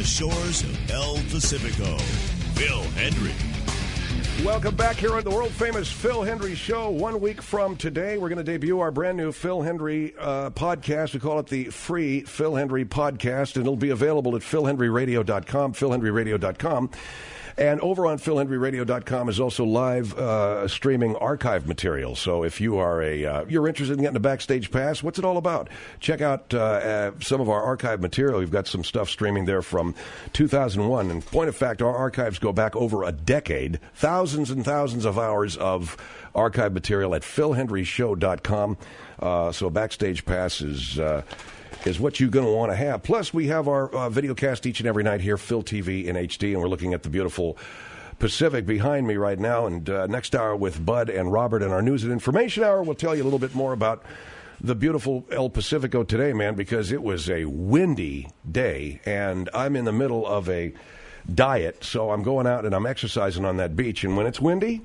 shores of El Pacifico, Phil Hendrie. Welcome back here on the world-famous Phil Hendrie Show. 1 week from today, we're going to debut our brand-new Phil Hendrie podcast. We call it the free Phil Hendrie Podcast, and it'll be available at philhendrieradio.com, philhendrieradio.com. And over on philhendrieradio.com is also live streaming archive material. So if you are you're interested in getting a backstage pass, what's it all about? Check out some of our archive material. We've got some stuff streaming there from 2001. And point of fact, our archives go back over a decade. Thousands and thousands of hours of archive material at philhendrieshow.com. So a backstage pass is what you're going to want to have. Plus, we have our video cast each and every night here, Phil TV in HD, and we're looking at the beautiful Pacific behind me right now. And next hour with Bud and Robert in our News and Information Hour, we'll tell you a little bit more about the beautiful El Pacifico today, man, because it was a windy day, and I'm in the middle of a diet, so I'm going out and I'm exercising on that beach. And when it's windy,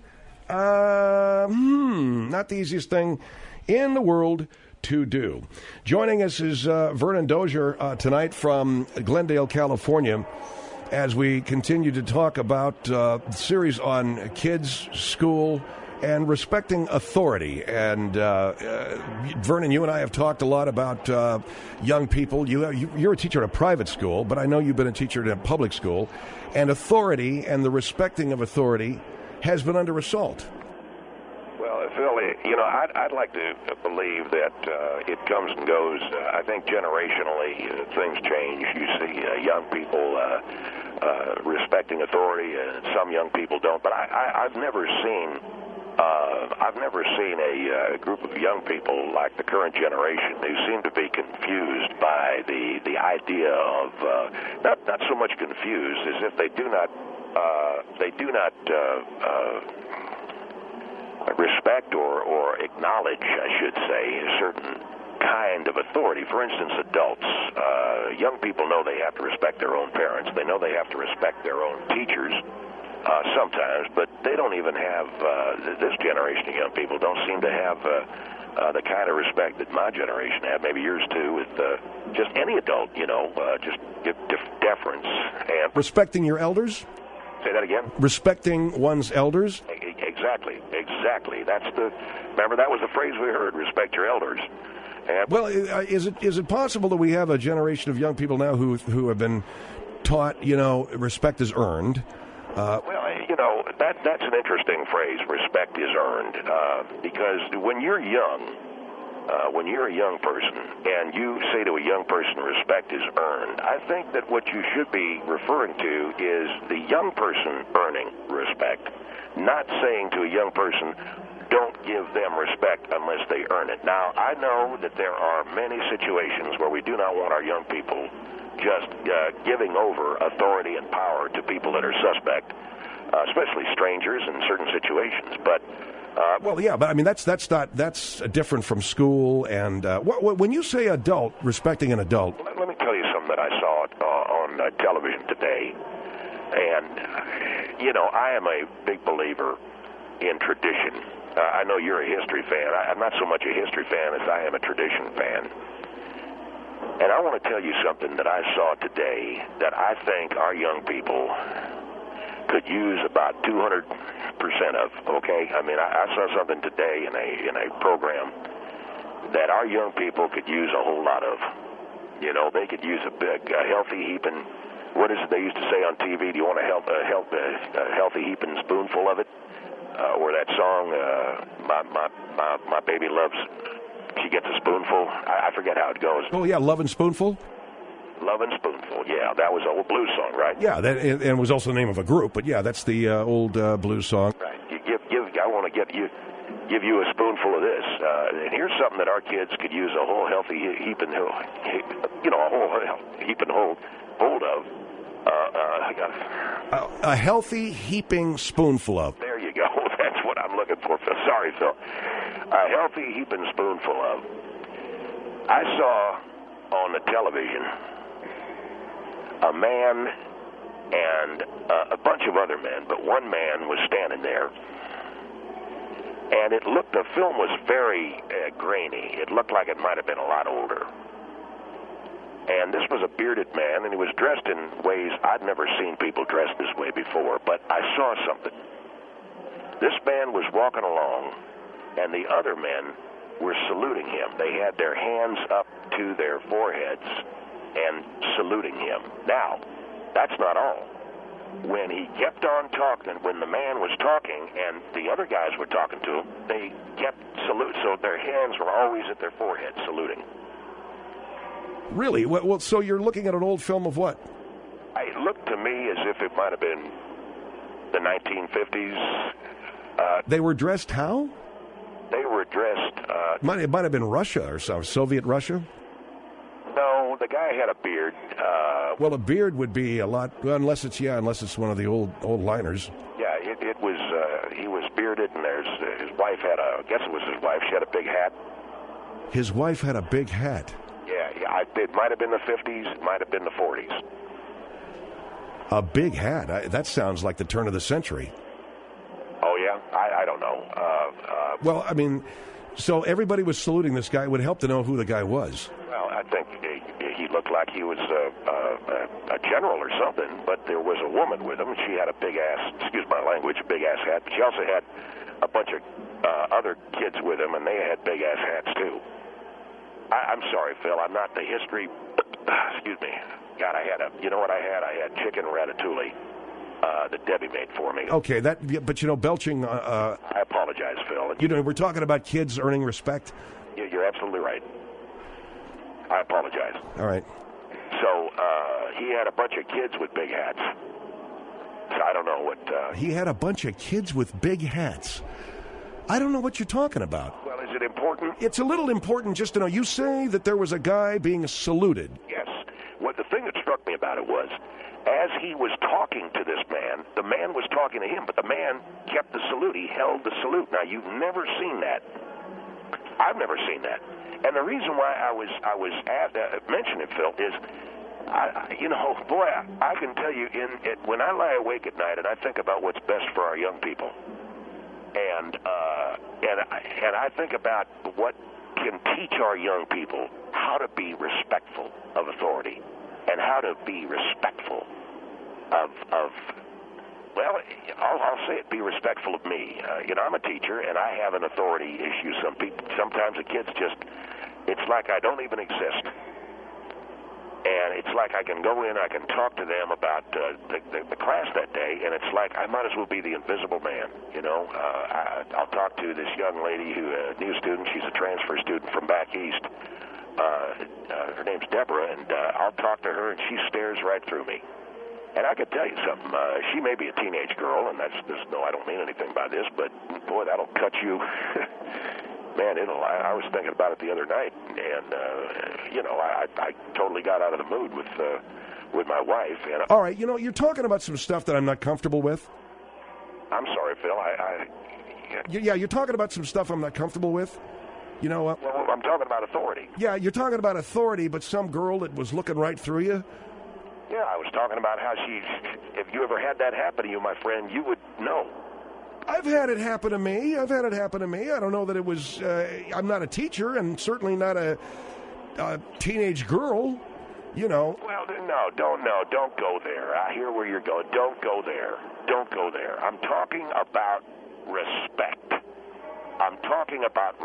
not the easiest thing in the world to do. Joining us is Vernon Dozier tonight from Glendale, California, as we continue to talk about the series on kids, school, and respecting authority. And Vernon, you and I have talked a lot about young people. You're a teacher at a private school, but I know you've been a teacher at a public school. And authority and the respecting of authority has been under assault. Phil, I'd like to believe that it comes and goes. I think generationally things change. You see young people respecting authority, and some young people don't. But I've never seen a group of young people like the current generation who seem to be confused by the idea of not so much confused as if they do not respect or acknowledge, I should say, a certain kind of authority. For instance, adults. Young people know they have to respect their own parents. They know they have to respect their own teachers sometimes, but they don't even have, this generation of young people don't seem to have the kind of respect that my generation had, maybe yours too, with just any adult, just give deference. And respecting your elders? Say that again? Respecting one's elders? Exactly. Remember, that was the phrase we heard, respect your elders. And well, is it possible that we have a generation of young people now who have been taught, respect is earned? That's an interesting phrase, respect is earned, because when you're young, when you're a young person and you say to a young person, respect is earned, I think that what you should be referring to is the young person earning respect, not saying to a young person, don't give them respect unless they earn it. Now, I know that there are many situations where we do not want our young people just giving over authority and power to people that are suspect, especially strangers in certain situations, but that's different from school. And when you say adult, respecting an adult, let me tell you something that I saw on television today. And I am a big believer in tradition. I know you're a history fan. I'm not so much a history fan as I am a tradition fan. And I want to tell you something that I saw today that I think our young people could use about 200% of, okay? I mean, I saw something today in a program that our young people could use a whole lot of. They could use a big, healthy heaping, what is it they used to say on TV? Do you want a healthy heaping spoonful of it? Or that song, my baby loves, she gets a spoonful. I forget how it goes. Oh, yeah, Love and Spoonful? Love and Spoonful, yeah. That was an old blues song, right? Yeah, and it was also the name of a group, but yeah, that's the old blues song. Right. I want to give you a spoonful of this. And here's something that our kids could use a whole healthy heaping, hold of. A healthy heaping spoonful of. There you go. That's what I'm looking for, Phil. Sorry, Phil. A healthy heaping spoonful of. I saw on the television a man and a bunch of other men, but one man was standing there, and the film was very grainy. It looked like it might have been a lot older. And this was a bearded man, and he was dressed in ways I'd never seen people dressed this way before, but I saw something. This man was walking along, and the other men were saluting him. They had their hands up to their foreheads and saluting him. Now, that's not all. When he kept on talking, when the man was talking and the other guys were talking to him, they kept salute, so their hands were always at their forehead saluting. Really? Well, so you're looking at an old film of what? It looked to me as if it might have been the 1950s. They were dressed how? They were dressed... It might have been Russia or something, Soviet Russia? No, the guy had a beard. Well, a beard would be a lot, unless it's one of the old liners. Yeah, it was, he was bearded, and his wife had I guess it was his wife, she had a big hat. His wife had a big hat? Yeah, it might have been the 50s, it might have been the 40s. A big hat? That sounds like the turn of the century. Oh, yeah? I don't know. Well, I mean, so everybody was saluting this guy. It would help to know who the guy was. Well, I think he looked like he was a general or something, but there was a woman with him. She had a big-ass, excuse my language, a big-ass hat. She also had a bunch of other kids with him, and they had big-ass hats, too. I'm sorry, Phil. I'm not the history... excuse me. God, you know what I had? I had chicken ratatouille that Debbie made for me. Okay, but belching... I apologize, Phil. We're talking about kids earning respect. You're absolutely right. I apologize. All right. So he had a bunch of kids with big hats. So I don't know what... He had a bunch of kids with big hats. I don't know what you're talking about. Well, is it important? It's a little important just to know. You say that there was a guy being saluted. Yes. The thing that struck me about it was, as he was talking to this man, the man was talking to him, but the man kept the salute. He held the salute. Now, you've never seen that. I've never seen that. And the reason why I was mentioning it, Phil, is, I can tell you, when I lie awake at night and I think about what's best for our young people, and I think about what can teach our young people how to be respectful of authority and how to be respectful of well, I'll say it, be respectful of me. I'm a teacher, and I have an authority issue. Sometimes the kids it's like I don't even exist. And it's like I can go in, I can talk to them about the class that day, and it's like I might as well be the invisible man, I'll talk to this young lady a new student. She's a transfer student from back east. Her name's Deborah, and I'll talk to her, and she stares right through me. And I could tell you something. She may be a teenage girl, and I don't mean anything by this, but boy, that'll cut you. Man, I was thinking about it the other night, and I totally got out of the mood with my wife. And all right, you're talking about some stuff that I'm not comfortable with. I'm sorry, Phil. Yeah, you're talking about some stuff I'm not comfortable with. Well, I'm talking about authority. Yeah, you're talking about authority, but some girl that was looking right through you. Yeah, I was talking about how if you ever had that happen to you, my friend, you would know. I've had it happen to me. I don't know that it was, I'm not a teacher and certainly not a teenage girl, Well, don't go there. I hear where you're going. Don't go there. I'm talking about respect. I'm talking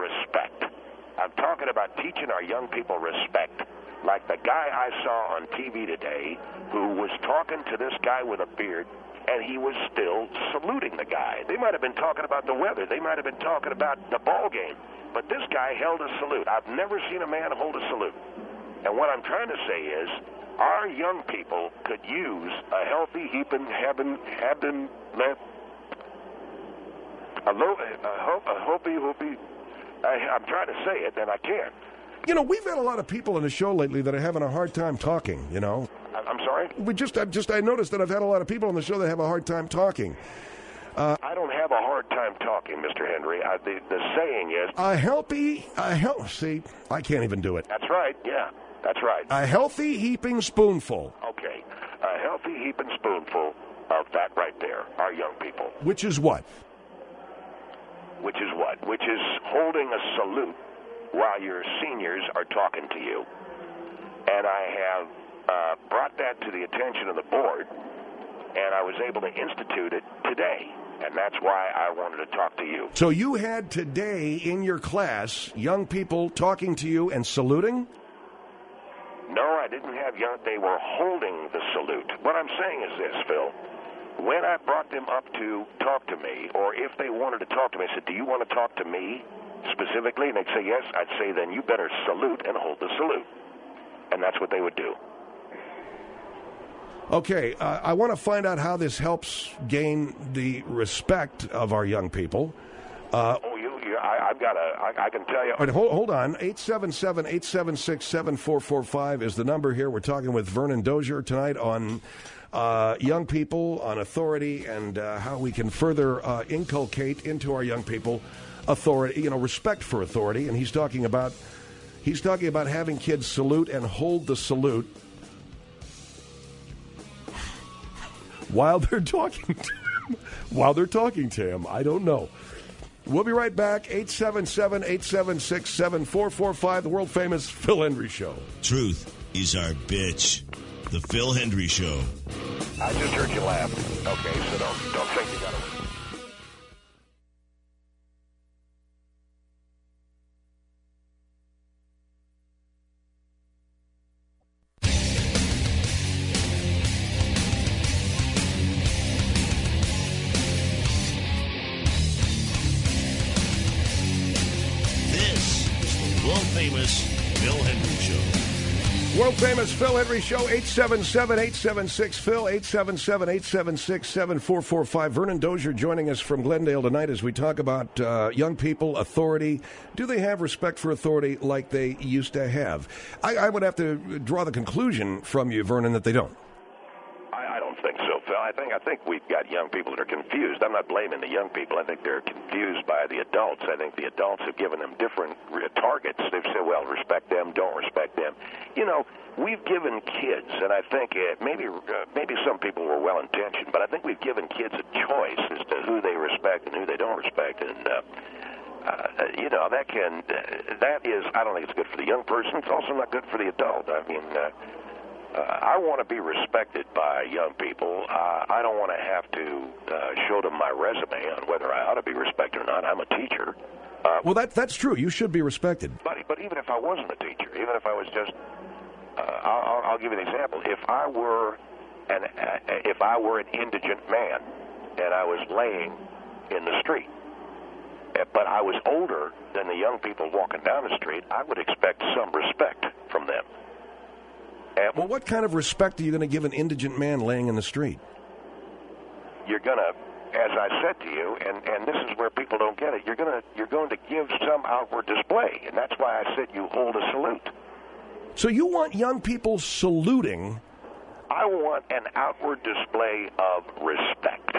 about teaching our young people respect. Like the guy I saw on TV today who was talking to this guy with a beard, and he was still saluting the guy. They might have been talking about the weather. They might have been talking about the ball game. But this guy held a salute. I've never seen a man hold a salute. And what I'm trying to say is our young people could use a healthy I'm trying to say it, and I can't. We've had a lot of people on the show lately that are having a hard time talking, I'm sorry? I noticed that I've had a lot of people on the show that have a hard time talking. I don't have a hard time talking, Mr. Henry. The saying is... See, I can't even do it. That's right, yeah. That's right. A healthy heaping spoonful. Okay. A healthy heaping spoonful of that right there, our young people. Which is what? Which is holding a salute while your seniors are talking to you. And I have brought that to the attention of the board, and I was able to institute it today. And that's why I wanted to talk to you. So you had today in your class young people talking to you and saluting? No, I didn't have young. They were holding the salute. What I'm saying is this, Phil. When I brought them up to talk to me, or if they wanted to talk to me, I said, do you want to talk to me specifically? And they'd say yes. I'd say, then you better salute and hold the salute. And that's what they would do. Okay, I want to find out how this helps gain the respect of our young people. I can tell you. All right, hold on. 877-876-7445 is the number here. We're talking with Vernon Dozier tonight on young people, on authority, and how we can further inculcate into our young people authority, respect for authority. And he's talking about having kids salute and hold the salute while they're talking to him. I don't know. We'll be right back. 877-876-7445, the world-famous Phil Hendrie Show. Truth is our bitch. The Phil Hendrie Show. I just heard you laugh. Okay, so don't think you got to win. World-famous Phil Hendrie Show. World-famous Phil Hendrie Show, 877-876-PHIL, 877-876-7445. Vernon Dozier joining us from Glendale tonight as we talk about young people, authority. Do they have respect for authority like they used to have? I would have to draw the conclusion from you, Vernon, that they don't. I don't think so, Phil. I think we've got young people that are confused. I'm not blaming the young people. I think they're confused by the adults. I think the adults have given them different targets. They've said, well, respect them, don't respect them. We've given kids, and I think maybe some people were well-intentioned, but I think we've given kids a choice as to who they respect and who they don't respect. And, that is, I don't think it's good for the young person. It's also not good for the adult. I mean, I want to be respected by young people. I don't want to have to show them my resume on whether I ought to be respected or not. I'm a teacher. Well, that's true. You should be respected. But even if I wasn't a teacher, even if I was just, I'll give you an example. If I were an indigent man and I was laying in the street, but I was older than the young people walking down the street, I would expect some respect from them. Well, what kind of respect are you going to give an indigent man laying in the street? You're going to, as I said to you, and this is where people don't get it, you're going to give some outward display, and that's why I said you hold a salute. So you want young people saluting? I want an outward display of respect.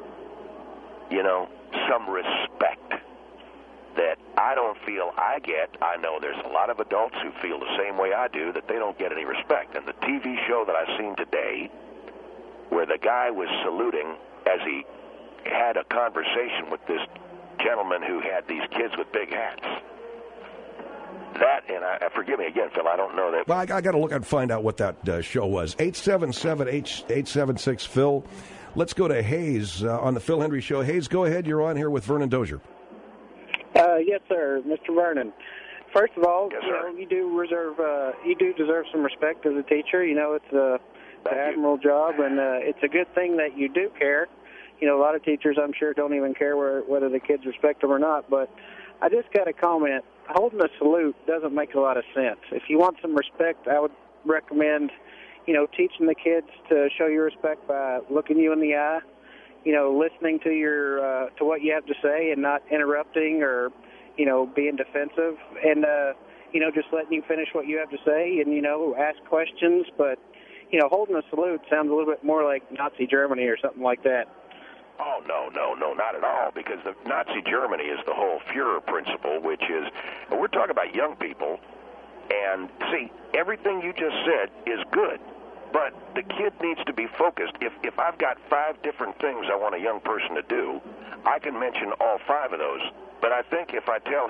Some respect that I don't feel I get. I know there's a lot of adults who feel the same way I do, that they don't get any respect. And the TV show that I've seen today, where the guy was saluting as he had a conversation with this gentleman who had these kids with big hats. That, and forgive me again, Phil, I don't know that. Well, I got to look and find out what that show was. 877-876-PHIL. Let's go to Hayes on the Phil Hendrie Show. Hayes, go ahead. You're on here with Vernon Dozier. Yes, sir, Mr. Vernon. First of all, yes, you do deserve some respect as a teacher. It's an admirable job, and it's a good thing that you do care. A lot of teachers, I'm sure, don't even care whether the kids respect them or not. But I just got a comment. Holding a salute doesn't make a lot of sense. If you want some respect, I would recommend, teaching the kids to show your respect by looking you in the eye, listening to your to what you have to say and not interrupting or, being defensive, and just letting you finish what you have to say and ask questions. But holding a salute sounds a little bit more like Nazi Germany or something like that. Oh, no, not at all, because the Nazi Germany is the whole Führer principle, which is, we're talking about young people, and see, everything you just said is good, but the kid needs to be focused. If I've got 5 different things I want a young person to do, I can mention all 5 of those, but I think if I tell him,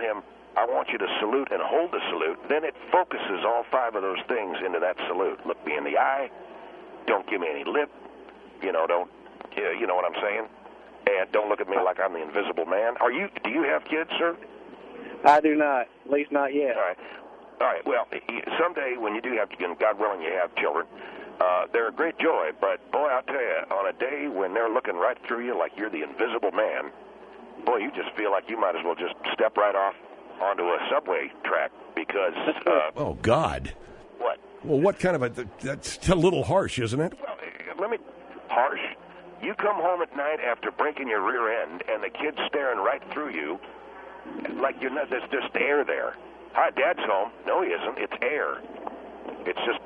I want you to salute and hold the salute. Then it focuses all 5 of those things into that salute. Look me in the eye. Don't give me any lip. You know, don't. You know what I'm saying? And don't look at me like I'm the invisible man. Do you have kids, sir? I do not. At least not yet. All right. Well, someday when you do have, God willing, you have children, they're a great joy. But boy, I'll tell you, on a day when they're looking right through you like you're the invisible man, boy, you just feel like you might as well just step right off onto a subway track because. Oh God. What? Well, what kind of that's a little harsh, isn't it? Well, harsh. You come home at night after breaking your rear end, and the kid's staring right through you, like you're not. There's just air there. Hi, Dad's home. No, he isn't. It's air. It's just,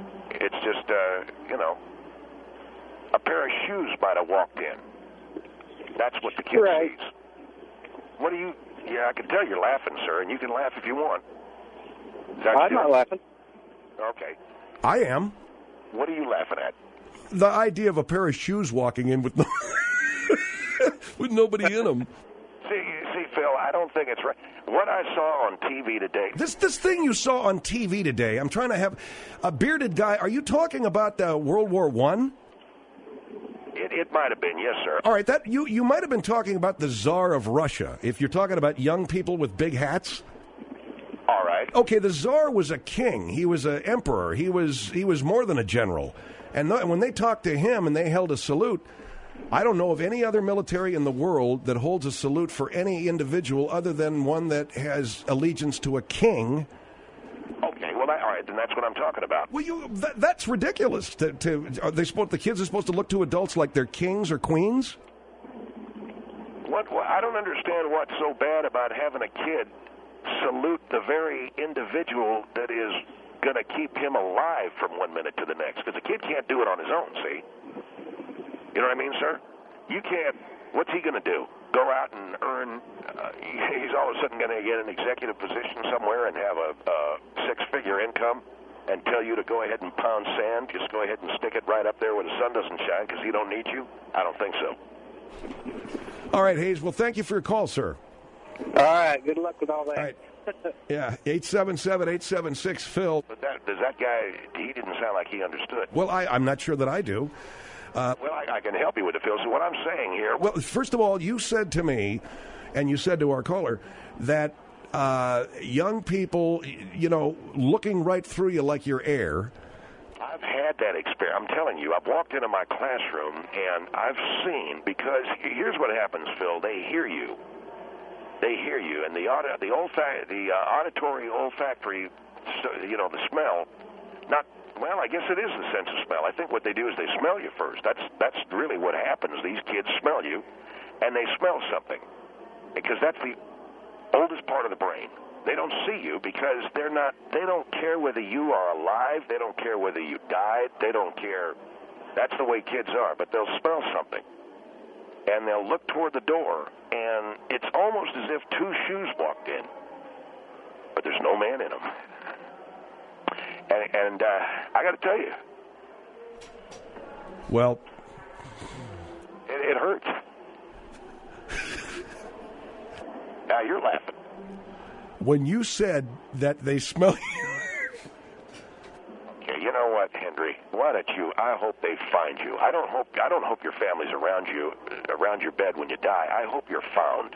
a pair of shoes might have walked in. That's what the kid sees. What do you? Yeah, I can tell you're laughing, sir, and you can laugh if you want. I'm not laughing. Okay. I am. What are you laughing at? The idea of a pair of shoes walking in with with nobody in them. See, Phil, I don't think it's right. What I saw on TV today. This thing you saw on TV today. I'm trying to have a bearded guy. Are you talking about World War I? It might have been, yes, sir. All right, that you might have been talking about the Tsar of Russia. If you're talking about young people with big hats. All right. Okay, the Tsar was a king. He was an emperor. He was more than a general. And when they talked to him and they held a salute, I don't know of any other military in the world that holds a salute for any individual other than one that has allegiance to a king. Okay, well, all right, then that's what I'm talking about. Well, that's ridiculous. The kids are supposed to look to adults like they're kings or queens? I don't understand what's so bad about having a kid salute the very individual that is going to keep him alive from one minute to the next, because a kid can't do it on his own, see? You know what I mean, sir? You can't. What's he going to do? Go out and earn, he's all of a sudden going to get an executive position somewhere and have a six-figure income and tell you to go ahead and pound sand, just go ahead and stick it right up there where the sun doesn't shine because he don't need you? I don't think so. All right, Hayes, well, thank you for your call, sir. All right, good luck with all that. All right. Yeah, 877-876-PHIL. But does that guy, he didn't sound like he understood. Well, I'm not sure that I do. Well, I can help you with it, Phil. So what I'm saying here... Well, first of all, you said to me, and you said to our caller, that young people, looking right through you like you're air... I've had that experience. I'm telling you, I've walked into my classroom, and I've seen, because here's what happens, Phil. They hear you. They hear you, and the auditory, olfactory, the smell, well, I guess it is the sense of smell. I think what they do is they smell you first. That's really what happens. These kids smell you, and they smell something, because that's the oldest part of the brain. They don't see you because they don't care whether you are alive. They don't care whether you died. They don't care. That's the way kids are, but they'll smell something. And they'll look toward the door, and it's almost as if two shoes walked in, but there's no man in them. And I got to tell you, well, it hurts. Now you're laughing. When you said that they smell you. Okay, you know what, Henry? Why don't you? I hope they find you. I don't hope your family's around your bed when you die. I hope you're found.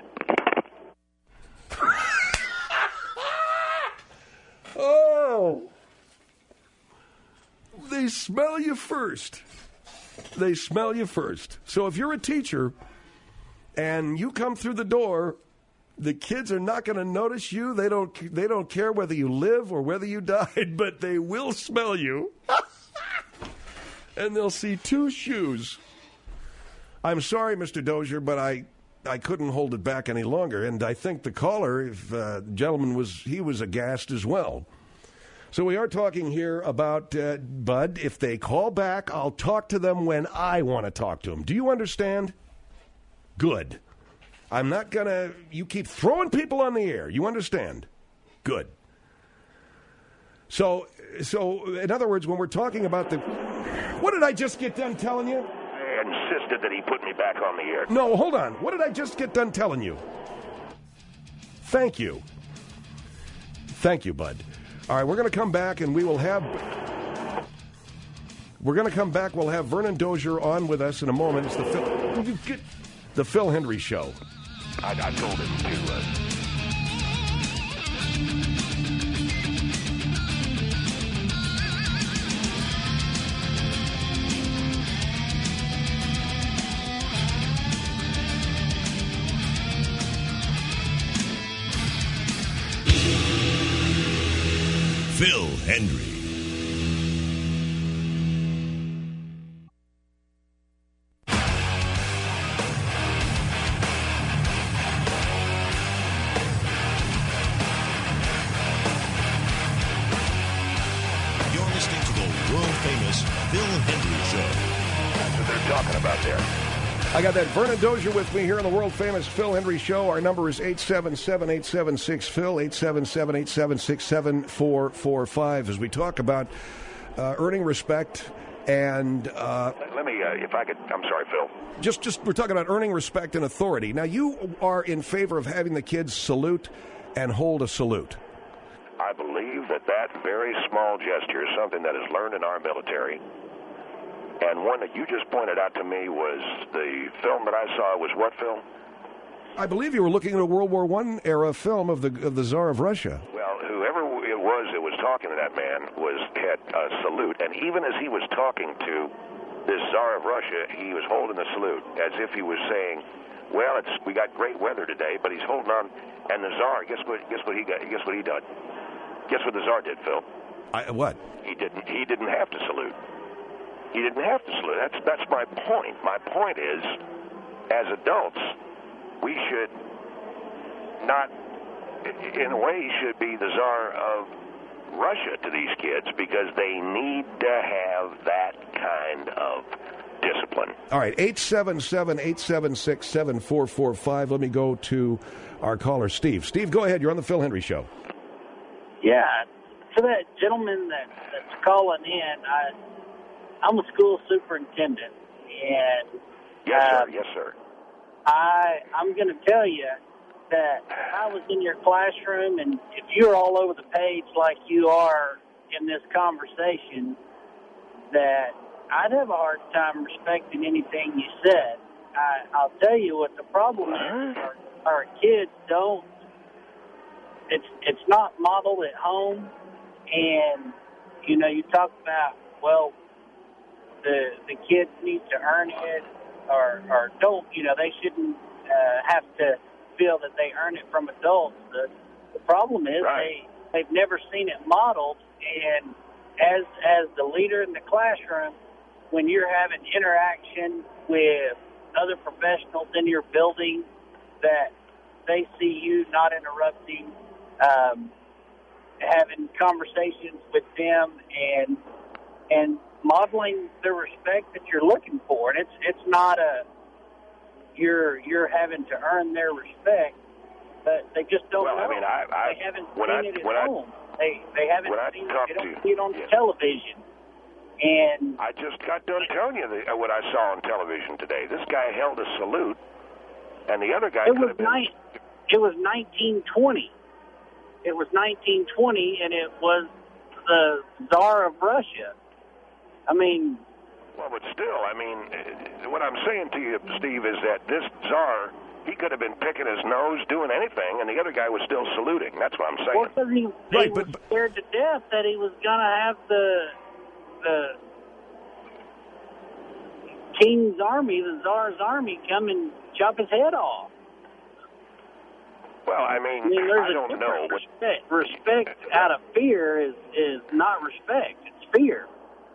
Oh, they smell you first. They smell you first. So if you're a teacher and you come through the door, the kids are not going to notice you. They don't care whether you live or whether you died, but they will smell you. And they'll see two shoes. I'm sorry, Mr. Dozier, but I couldn't hold it back any longer. And I think the caller, the gentleman, was aghast as well. So we are talking here about, Bud, if they call back, I'll talk to them when I want to talk to them. Do you understand? Good. I'm not going to... You keep throwing people on the air. You understand? Good. So in other words, when we're talking about the... What did I just get done telling you? I insisted that he put me back on the air. No, hold on. What did I just get done telling you? Thank you. Thank you, bud. All right, we're going to come back, and we will have... We're going to come back. We'll have Vernon Dozier on with us in a moment. It's the Phil Hendry Show. I told him to... Phil Hendry. You're listening to the world-famous Phil Hendry Show. That's what they're talking about there. I got that Vernon Dozier with me here on the world-famous Phil Hendry Show. Our number is 877-876-PHIL, 877-876-7445, as we talk about earning respect and... Let me, if I could... I'm sorry, Phil. Just we're talking about earning respect and authority. Now, you are in favor of having the kids salute and hold a salute. I believe that very small gesture is something that is learned in our military. And one that you just pointed out to me was the film that I saw was what film? I believe you were looking at a World War I era film of the Tsar of Russia. Well, whoever it was that was talking to that man had a salute, and even as he was talking to this Tsar of Russia, he was holding the salute as if he was saying, "Well, we got great weather today," but he's holding on. And the Tsar, guess what he got? Guess what he did? Guess what the Tsar did, Phil? What? He didn't have to salute. He didn't have to salute. That's my point. My point is, as adults, we should not, in a way, should be the Tsar of Russia to these kids because they need to have that kind of discipline. All right, 877-876-7445. Let me go to our caller, Steve. Steve, go ahead. You're on the Phil Hendry Show. Yeah, to that gentleman that's calling in, I'm a school superintendent, and Yes, sir. I'm going to tell you that if I was in your classroom, and if you're all over the page like you are in this conversation, that I'd have a hard time respecting anything you said. I'll tell you what the problem is. Our kids don't. It's not modeled at home, and you talk about the kids need to earn it or don't. They shouldn't have to feel that they earn it from adults. The problem is they've never seen it modeled, and as the leader in the classroom, when you're having interaction with other professionals in your building, that they see you not interrupting, having conversations with them, and modeling the respect that you're looking for. And it's not you're having to earn their respect, but they just don't know. I mean, they haven't seen it at home. They haven't seen it. They don't see it on television. And I just got done telling you what I saw on television today. This guy held a salute, and the other guy could have been... It was 1920. It was 1920, and it was the Tsar of Russia. I mean... Well, but still, I mean, what I'm saying to you, Steve, is that this Tsar, he could have been picking his nose, doing anything, and the other guy was still saluting. That's what I'm saying. Well, because he was scared to death that he was going to have the king's army, the Tsar's army, come and chop his head off. Well, I mean I don't know. Respect out of fear is not respect. It's fear.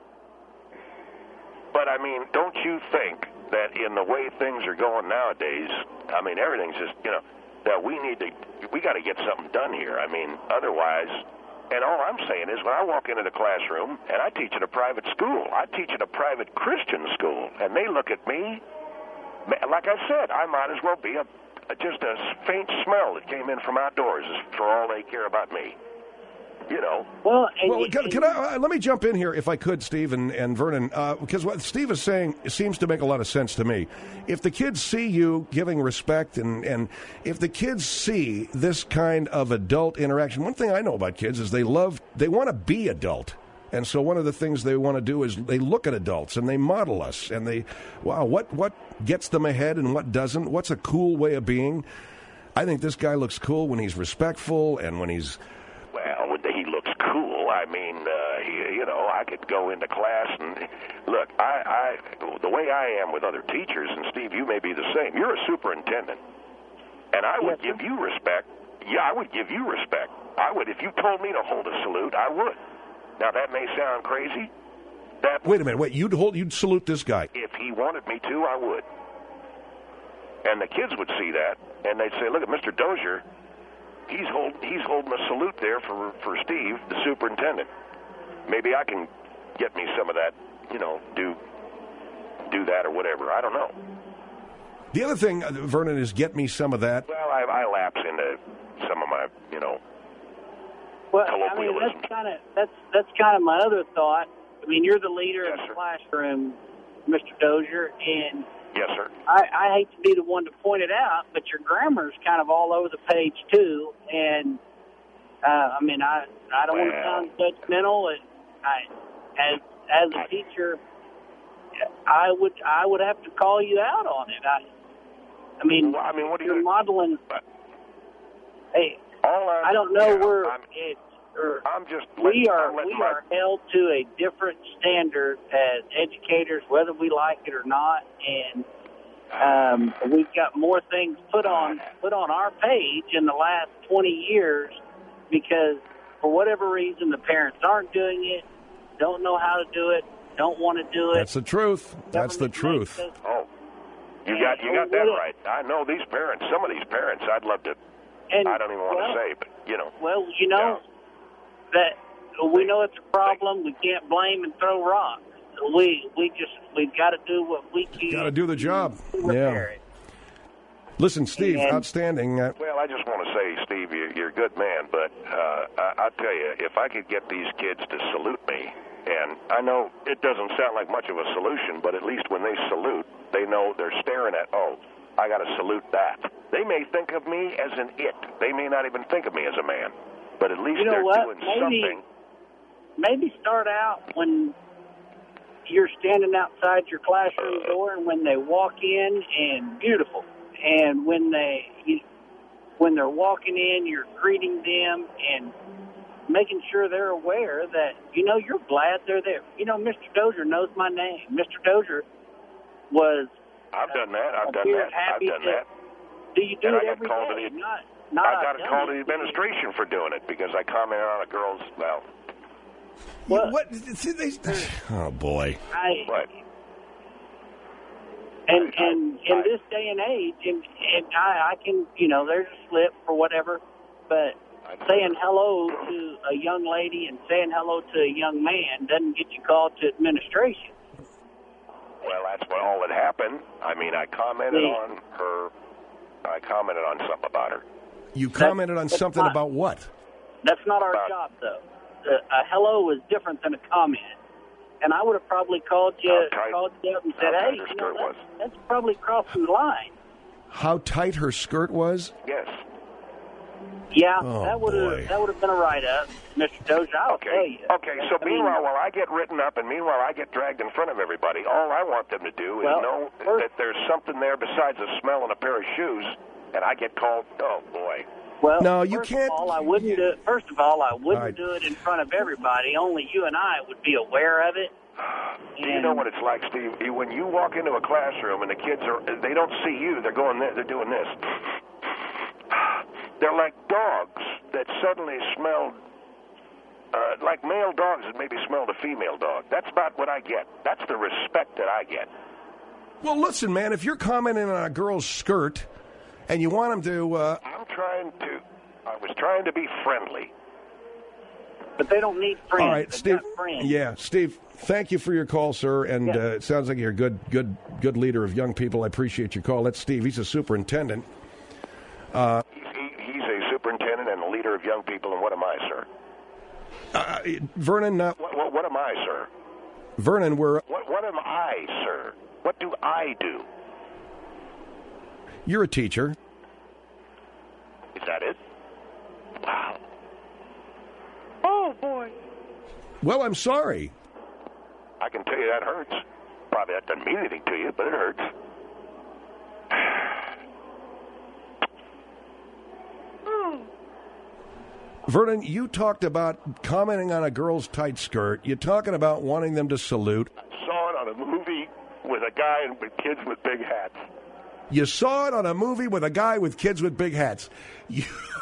But, I mean, don't you think that in the way things are going nowadays, I mean, everything's just, that we got to get something done here. I mean, otherwise, and all I'm saying is when I walk into the classroom, and I teach at a private school, I teach at a private Christian school, and they look at me, like I said, I might as well be just a faint smell that came in from outdoors for all they care about me. you know. Well, can I let me jump in here if I could, Steve and Vernon, because what Steve is saying seems to make a lot of sense to me. If the kids see you giving respect and if the kids see this kind of adult interaction, one thing I know about kids is they want to be adult. And so one of the things they want to do is they look at adults and they model us and what gets them ahead and what doesn't, what's a cool way of being. I think this guy looks cool when he's respectful and when he's... Well, he looks cool. I mean, I could go into class and look, I the way I am with other teachers, and Steve, you may be the same. You're a superintendent, and I would give you respect. Yeah, I would give you respect. I would. If you told me to hold a salute, I would. Now, that may sound crazy. Wait a minute. You'd salute this guy. If he wanted me to, I would. And the kids would see that, and they'd say, look at Mr. Dozier. He's holding a salute there for Steve, the superintendent. Maybe I can get me some of that, do that or whatever. I don't know. The other thing, Vernon, is get me some of that. Well, I lapse into some of my, Well, I mean, that's kind of my other thought. I mean, you're the leader Yes, of the sir. classroom, Mr. Dozier, and Yes, sir. I hate to be the one to point it out, but your grammar's kind of all over the page too. And I mean, I don't want to sound judgmental. As a teacher, I would have to call you out on it. I mean, what are you're you modeling. Hey, I don't know where it's. We are held to a different standard as educators, whether we like it or not, and we've got more things put on our page in the last 20 years because for whatever reason the parents aren't doing it, don't know how to do it, don't want to do it. That's the truth. That's the truth. Oh, you got that right. I know these parents. Some of these parents, I'd love to. And, I don't even want to say, but Well, that we know it's a problem. We can't blame and throw rocks. We've got to do what we can. Got to do the job. Yeah. Listen, Steve, outstanding. Well, I just want to say, Steve, you're a good man, but I'll tell you, if I could get these kids to salute me, and I know it doesn't sound like much of a solution, but at least when they salute, they know they're staring at, I got to salute that. They may think of me as an it. They may not even think of me as a man, but at least they're doing something. Maybe start out when you're standing outside your classroom door, and when they walk in, and beautiful. And when they're walking in, you're greeting them and making sure they're aware that, you're glad they're there. Mr. Dozier knows my name. Mr. Dozier was... I've done that. I've done that. Do you do it every day? I got a call to the administration for doing it because I commented on a girl's, What? Oh, boy. What? And in this day and age, and I can, there's a slip or whatever, but saying hello to a young lady and saying hello to a young man doesn't get you called to administration. Well, that's all that happened. I mean, I commented on her. I commented on something about her. You commented on something about what? That's not our job, though. A hello is different than a comment. And I would have probably called you up and said, hey, that's probably crossing the line. How tight her skirt was? Yes. Yeah, Oh, that would have been a write-up, Mr. Dozier. I'll tell you. Okay, so meanwhile, while I get written up and meanwhile I get dragged in front of everybody, all I want them to do is know that there's something there besides a smell and a pair of shoes, and I get called, oh, boy. Well, no, you can't. First of all, I wouldn't do it in front of everybody. Only you and I would be aware of it. Do you know what it's like, Steve? When you walk into a classroom and the kids they don't see you, they're doing this. They're like dogs that suddenly smelled, like male dogs that maybe smelled a female dog. That's about what I get. That's the respect that I get. Well, listen, man, if you're commenting on a girl's skirt and you want them to... I was trying to be friendly. But they don't need friends. All right, Steve. Yeah, Steve, thank you for your call, sir. And it sounds like you're a good leader of young people. I appreciate your call. That's Steve. He's a superintendent. He's a superintendent and a leader of young people, and what am I, sir? Vernon. What am I, sir? Vernon, we're. What am I, sir? What do I do? You're a teacher. Is that it? Wow. Oh, boy. Well, I'm sorry. I can tell you that hurts. Probably that doesn't mean anything to you, but it hurts. Vernon, you talked about commenting on a girl's tight skirt. You're talking about wanting them to salute. I saw it on a movie with a guy with kids with big hats. You saw it on a movie with a guy with kids with big hats. There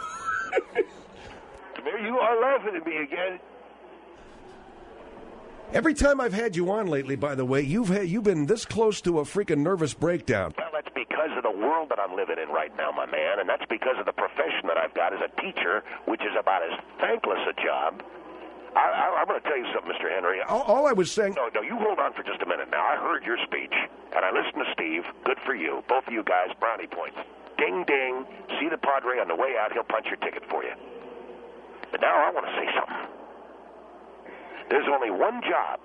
you are laughing at me again. Every time I've had you on lately, by the way, you've been this close to a freaking nervous breakdown. Well, that's because of the world that I'm living in right now, my man, and that's because of the profession that I've got as a teacher, which is about as thankless a job. I'm going to tell you something, Mr. Henry. All I was saying... No, you hold on for just a minute now. I heard your speech, and I listened to Steve. Good for you. Both of you guys, brownie points. Ding, ding. See the Padre on the way out. He'll punch your ticket for you. But now I want to say something. There's only one job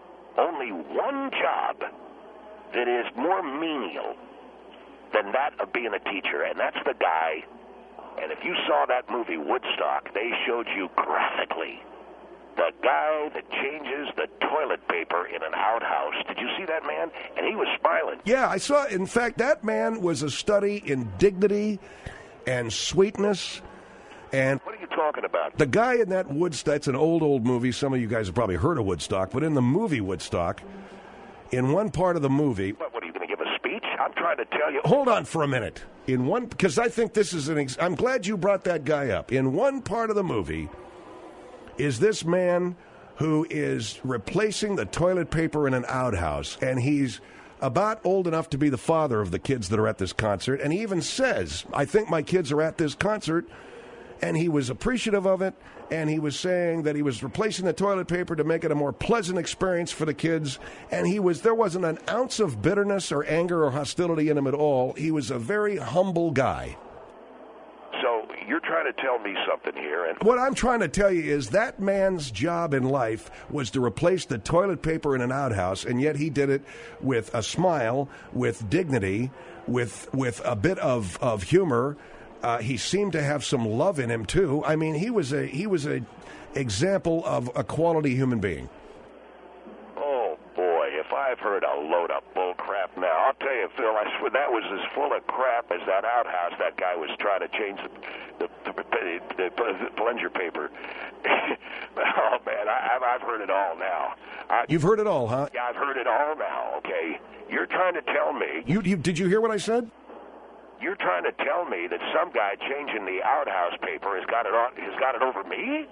that is more menial than that of being a teacher, and that's the guy. And if you saw that movie Woodstock, they showed you graphically the guy that changes the toilet paper in an outhouse. Did you see that man? And he was smiling. Yeah, I saw. In fact, that man was a study in dignity and sweetness. And what are you talking about? The guy in that Woodstock, it's an old movie. Some of you guys have probably heard of Woodstock, but in the movie Woodstock, in one part of the movie... What are you going to give a speech? I'm trying to tell you... Hold on for a minute. Because I think this is I'm glad you brought that guy up. In one part of the movie is this man who is replacing the toilet paper in an outhouse, and he's about old enough to be the father of the kids that are at this concert, and he even says, I think my kids are at this concert... And he was appreciative of it, and he was saying that he was replacing the toilet paper to make it a more pleasant experience for the kids. And there wasn't an ounce of bitterness or anger or hostility in him at all. He was a very humble guy. So you're trying to tell me something here. And what I'm trying to tell you is that man's job in life was to replace the toilet paper in an outhouse, and yet he did it with a smile, with dignity, with a bit of humor. He seemed to have some love in him too. I mean, he was a example of a quality human being. Oh boy, if I've heard a load of bull crap now, I'll tell you, Phil, I swear that was as full of crap as that outhouse that guy was trying to change the plunger paper. Oh man, I've heard it all now. You've heard it all, huh? Yeah, I've heard it all now. Okay, you're trying to tell me. Did you hear what I said? You're trying to tell me that some guy changing the outhouse paper has got it over me?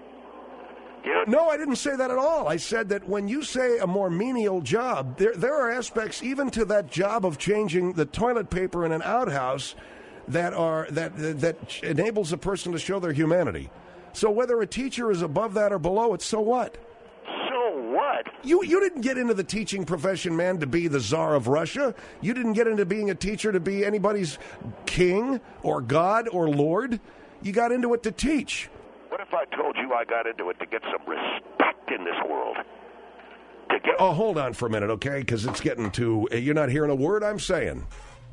No, I didn't say that at all. I said that when you say a more menial job, there are aspects even to that job of changing the toilet paper in an outhouse that enables a person to show their humanity. So whether a teacher is above that or below it, so what? What? You didn't get into the teaching profession, man, to be the Tsar of Russia. You didn't get into being a teacher to be anybody's king or God or Lord. You got into it to teach. What if I told you I got into it to get some respect in this world? Oh, hold on for a minute, okay? Because it's getting to... You're not hearing a word I'm saying.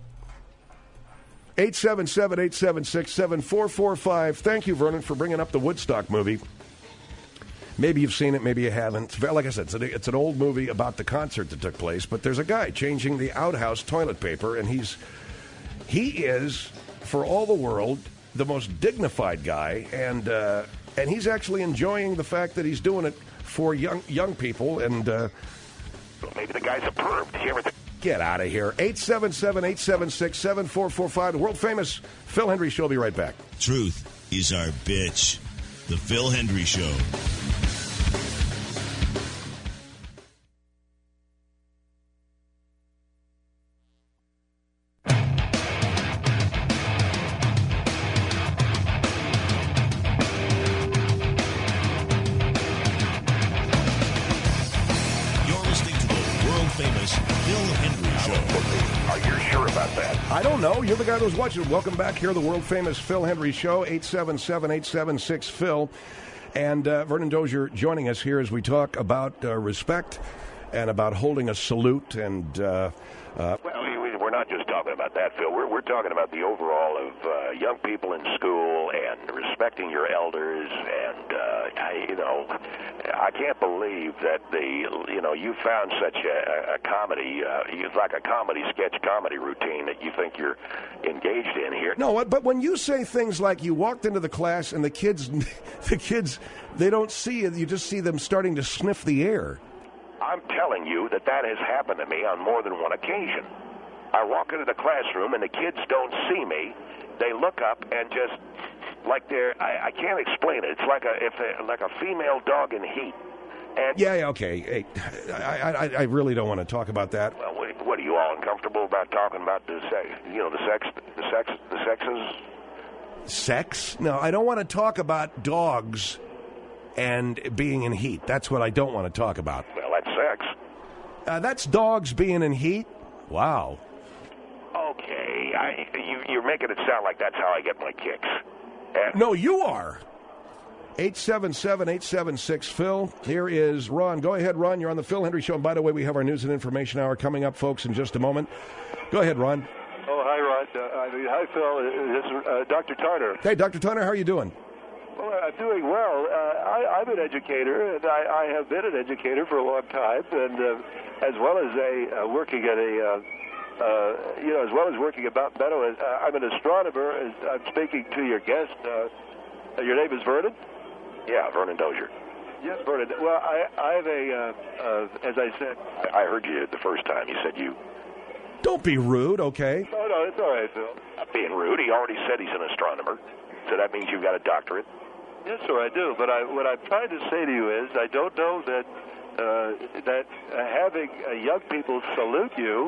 877-876-7445. Thank you, Vernon, for bringing up the Woodstock movie. Maybe you've seen it, maybe you haven't. Like I said, it's an old movie about the concert that took place, but there's a guy changing the outhouse toilet paper, and he is, for all the world, the most dignified guy, and he's actually enjoying the fact that he's doing it for young people, and... maybe the guy's a perv. Did you ever Get out of here. 877-876-7445. The world-famous Phil Hendry Show will be right back. Truth is our bitch. The Phil Hendry Show. You're listening to the world-famous Phil Hendry Show. Are you sure about that? I don't know. You're the guy that was watching. Welcome back here, the world-famous Phil Hendry Show, 877-876-PHIL. And Vernon Dozier joining us here as we talk about respect and about holding a salute. And we're not just talking about that, Phil. We're talking about the overall of young people in school and respecting your elders. And I can't believe that you found such a comedy. It's like a comedy sketch comedy routine that you think you're engaged in here. No, but when you say things like you walked into the class and the kids, they don't see you. You just see them starting to sniff the air. I'm telling you that has happened to me on more than one occasion. I walk into the classroom and the kids don't see me. They look up and just like I can't explain it. It's like a female dog in heat. And yeah, okay. Hey, I really don't want to talk about that. Well, what are you all uncomfortable about talking about the sexes? Sex? No, I don't want to talk about dogs and being in heat. That's what I don't want to talk about. Well, that's sex. That's dogs being in heat? Wow. Okay, you're making it sound like that's how I get my kicks. No, you are. 877-876-PHIL. Here is Ron. Go ahead, Ron. You're on the Phil Hendry Show. And by the way, we have our news and information hour coming up, folks, in just a moment. Go ahead, Ron. Oh, hi, Ron. Hi, Phil. This is Dr. Turner. Hey, Dr. Turner, how are you doing? Well, I'm doing well. I'm an educator, and I have been an educator for a long time, and as well as working at as well as working at Mountain Meadow, I'm an astronomer. As I'm speaking to your guest. Your name is Vernon? Yeah, Vernon Dozier. Yes, Vernon. Well, I have as I said... I heard you the first time. You said you... Don't be rude, okay? No, it's all right, Phil. Not being rude. He already said he's an astronomer. So that means you've got a doctorate? Yes, sir, I do. But what I'm trying to say to you is I don't know that having young people salute you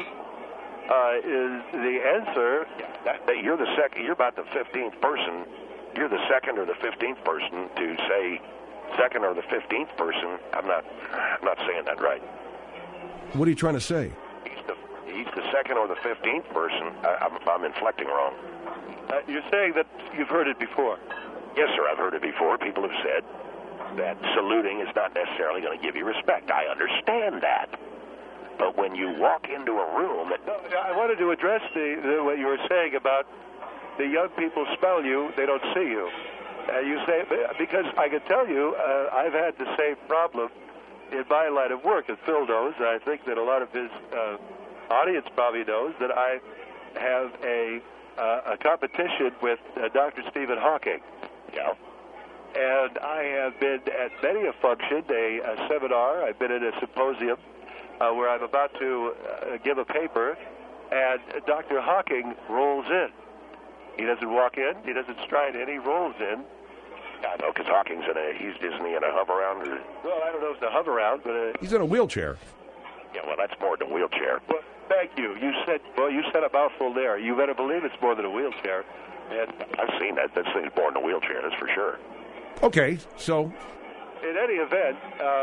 is the answer. You're the second. You're about the 15th person. You're the second or the 15th person to say second or the 15th person. I'm not saying that right. What are you trying to say? He's the second or the 15th person. I'm inflecting wrong. You're saying that you've heard it before. Yes, sir, I've heard it before. People have said that saluting is not necessarily going to give you respect. I understand that. But when you walk into a room... I wanted to address what you were saying about the young people smell you, they don't see you. You say, because I can tell you, I've had the same problem in my line of work, as Phil knows. I think that a lot of his audience probably knows that I have a competition with Dr. Stephen Hawking. Yeah. And I have been at many a function, a seminar. I've been at a symposium where I'm about to give a paper, and Dr. Hawking rolls in. He doesn't walk in. He doesn't stride in. He rolls in. I know, because Hawking's isn't he in a hover-around? Well, I don't know if it's a hover-around, but... He's in a wheelchair. Yeah, well, that's more than a wheelchair. Well, thank you. You said a mouthful there. You better believe it's more than a wheelchair. And I've seen that. That thing's more than a wheelchair, that's for sure. Okay, so... In any event,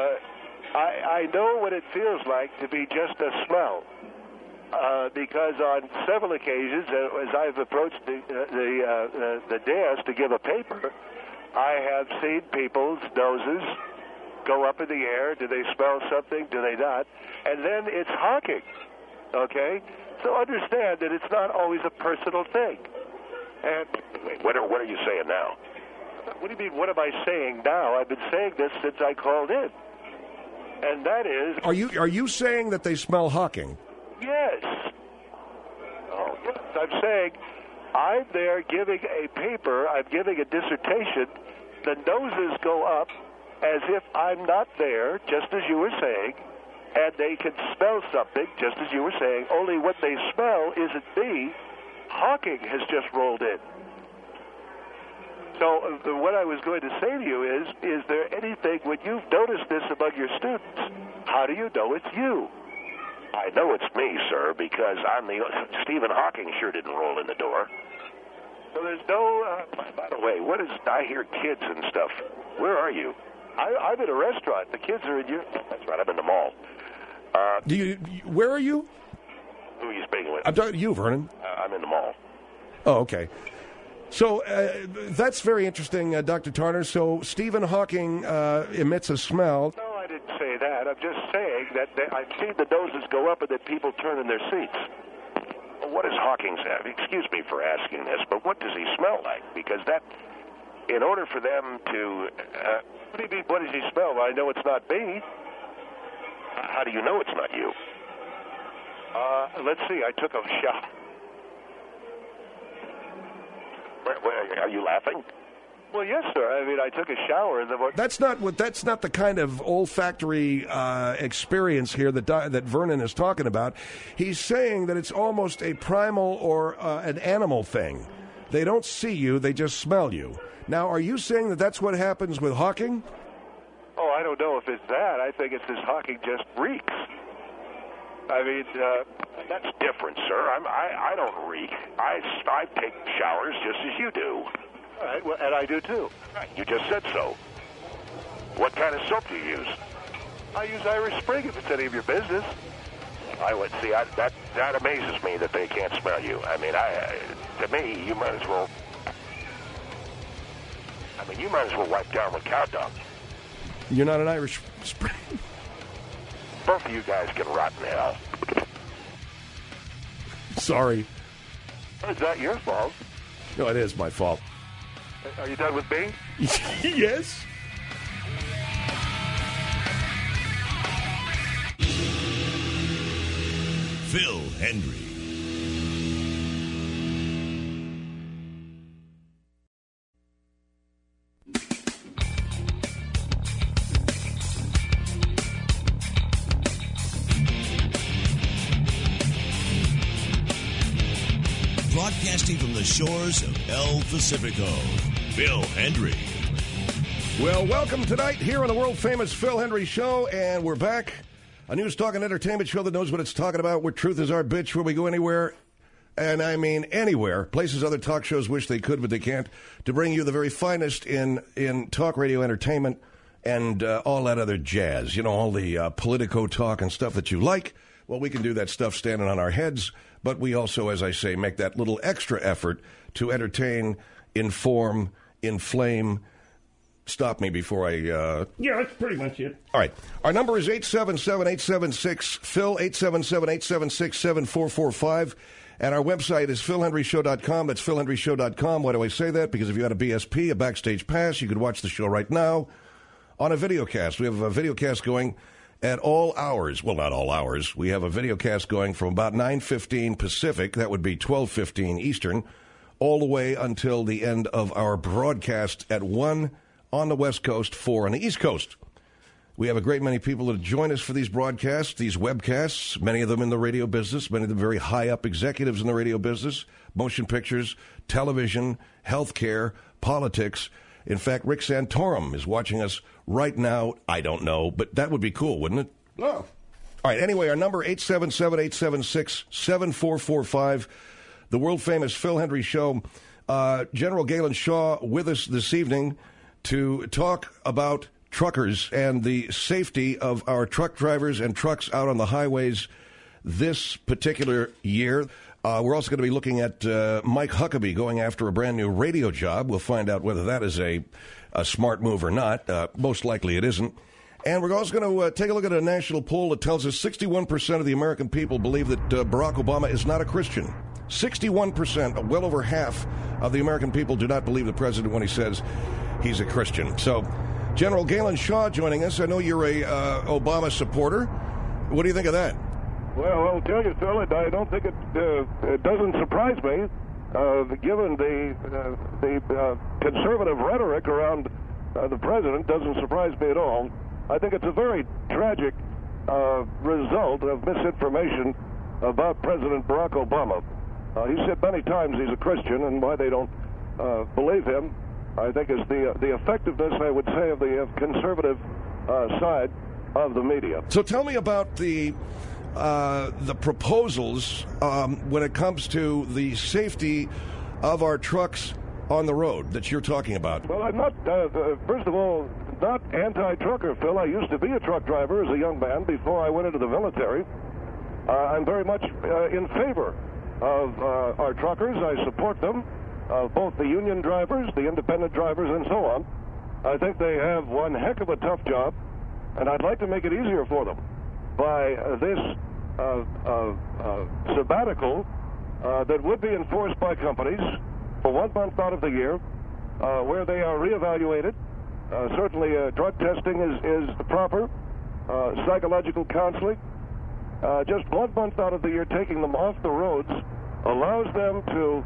I know what it feels like to be just a smell. Because on several occasions, as I've approached the dais to give a paper, I have seen people's noses go up in the air. Do they smell something? Do they not? And then it's Hawking, okay? So understand that it's not always a personal thing. And wait, what are you saying now? What do you mean, what am I saying now? I've been saying this since I called in. And that is... Are you saying that they smell Hawking? Yes. Oh, yes. I'm saying I'm there giving a paper, I'm giving a dissertation, the noses go up as if I'm not there, just as you were saying, and they can smell something, just as you were saying, only what they smell isn't me. Hawking has just rolled in. So what I was going to say to you is there anything, when you've noticed this among your students, how do you know it's you? I know it's me, sir, because Stephen Hawking sure didn't roll in the door. So there's no... by the way, I hear kids and stuff. Where are you? I'm in a restaurant. The kids are in your... That's right, I'm in the mall. Where are you? Who are you speaking with? I'm talking to you, Vernon. I'm in the mall. Oh, okay. So that's very interesting, Dr. Tarner. So Stephen Hawking emits a smell. No, I didn't say that. I'm just saying that I've seen the doses go up and that people turn in their seats. Well, what does Hawkins have? Excuse me for asking this, but what does he smell like? Because that, in order for them to... what do you mean, what does he smell? I know it's not me. How do you know it's not you? Let's see. I took a shower. Are you laughing? Well, yes, sir. I mean, I took a shower. That's not the kind of olfactory experience here that Vernon is talking about. He's saying that it's almost a primal or an animal thing. They don't see you; they just smell you. Now, are you saying that that's what happens with Hawking? Oh, I don't know if it's that. I think it's this Hawking just reeks. I mean, that's different, sir. I don't reek. I take showers just as you do. All right, well, and I do too. Right, you just said so. What kind of soap do you use? I use Irish Spring if it's any of your business. I would see that amazes me that they can't smell you. I mean, to me, you might as well. I mean, you might as well wipe down with cow dung. You're not an Irish Spring. Both of you guys can rot in hell. Sorry. It's not your fault. No, it is my fault. Are you done with me? Yes. Phil Hendrie. Broadcasting from the shores of El Pacifico, Phil Hendrie. Well, welcome tonight here on the world-famous Phil Hendrie Show, and we're back. A news, talk, and entertainment show that knows what it's talking about, where truth is our bitch, where we go anywhere, and I mean anywhere, places other talk shows wish they could, but they can't, to bring you the very finest in talk radio entertainment and all that other jazz. You know, all the Politico talk and stuff that you like. Well, we can do that stuff standing on our heads, but we also, as I say, make that little extra effort to entertain, inform, inflame. Stop me before I... Yeah, that's pretty much it. All right. Our number is 877-876-PHIL, 877-876-7445. And our website is philhendryshow.com. That's philhendryshow.com. Why do I say that? Because if you had a BSP, a Backstage Pass, you could watch the show right now on a videocast. We have a videocast going at all hours. Well, not all hours. We have a videocast going from about 9:15 Pacific, that would be 12:15 Eastern, all the way until the end of our broadcast at 1 on the West Coast, 4 on the East Coast. We have a great many people that join us for these broadcasts, these webcasts, many of them in the radio business, many of them very high-up executives in the radio business, motion pictures, television, healthcare, politics. In fact, Rick Santorum is watching us right now. I don't know, but that would be cool, wouldn't it? Oh. All right, anyway, our number, 877-876-7445, the world-famous Phil Hendrie Show. General Galen Shaw with us this evening to talk about truckers and the safety of our truck drivers and trucks out on the highways this particular year. We're also going to be looking at Mike Huckabee going after a brand new radio job. We'll find out whether that is a smart move or not. Most likely it isn't. And we're also going to take a look at a national poll that tells us 61% of the American people believe that Barack Obama is not a Christian. 61%, well over half of the American people do not believe the president when he says he's a Christian. So, General Galen Shaw joining us. I know you're a Obama supporter. What do you think of that? Well, I'll tell you, Phil, I don't think it doesn't surprise me, given the conservative rhetoric around the president. Doesn't surprise me at all. I think it's a very tragic result of misinformation about President Barack Obama. He said many times he's a Christian, and why they don't believe him, I think, is the effectiveness, I would say, of the conservative side of the media. So tell me about the proposals when it comes to the safety of our trucks on the road that you're talking about. Well, I'm not, first of all, not anti-trucker, Phil. I used to be a truck driver as a young man before I went into the military. I'm very much in favor of our truckers. I support them. both the union drivers, the independent drivers, and so on. I think they have one heck of a tough job, and I'd like to make it easier for them by this sabbatical that would be enforced by companies for 1 month out of the year, where they are reevaluated. Certainly drug testing is proper, psychological counseling. Just 1 month out of the year taking them off the roads allows them to,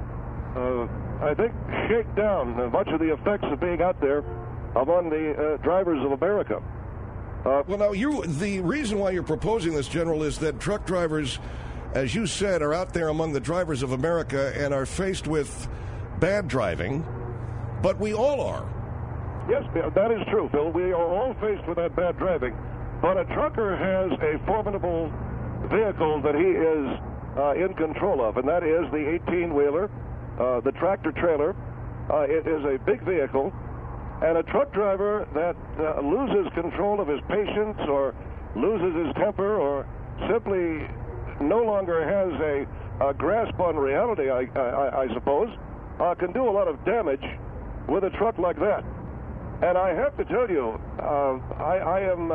I think, shake down much of the effects of being out there among the drivers of America. Well, now, the reason why you're proposing this, General, is that truck drivers, as you said, are out there among the drivers of America and are faced with bad driving, but we all are. Yes, that is true, Phil. We are all faced with that bad driving, but a trucker has a formidable vehicle that he is in control of, and that is the 18-wheeler, the tractor-trailer. It is a big vehicle, and a truck driver that loses control of his patience or loses his temper or simply no longer has a grasp on reality, I suppose, can do a lot of damage with a truck like that. And I have to tell you, I'm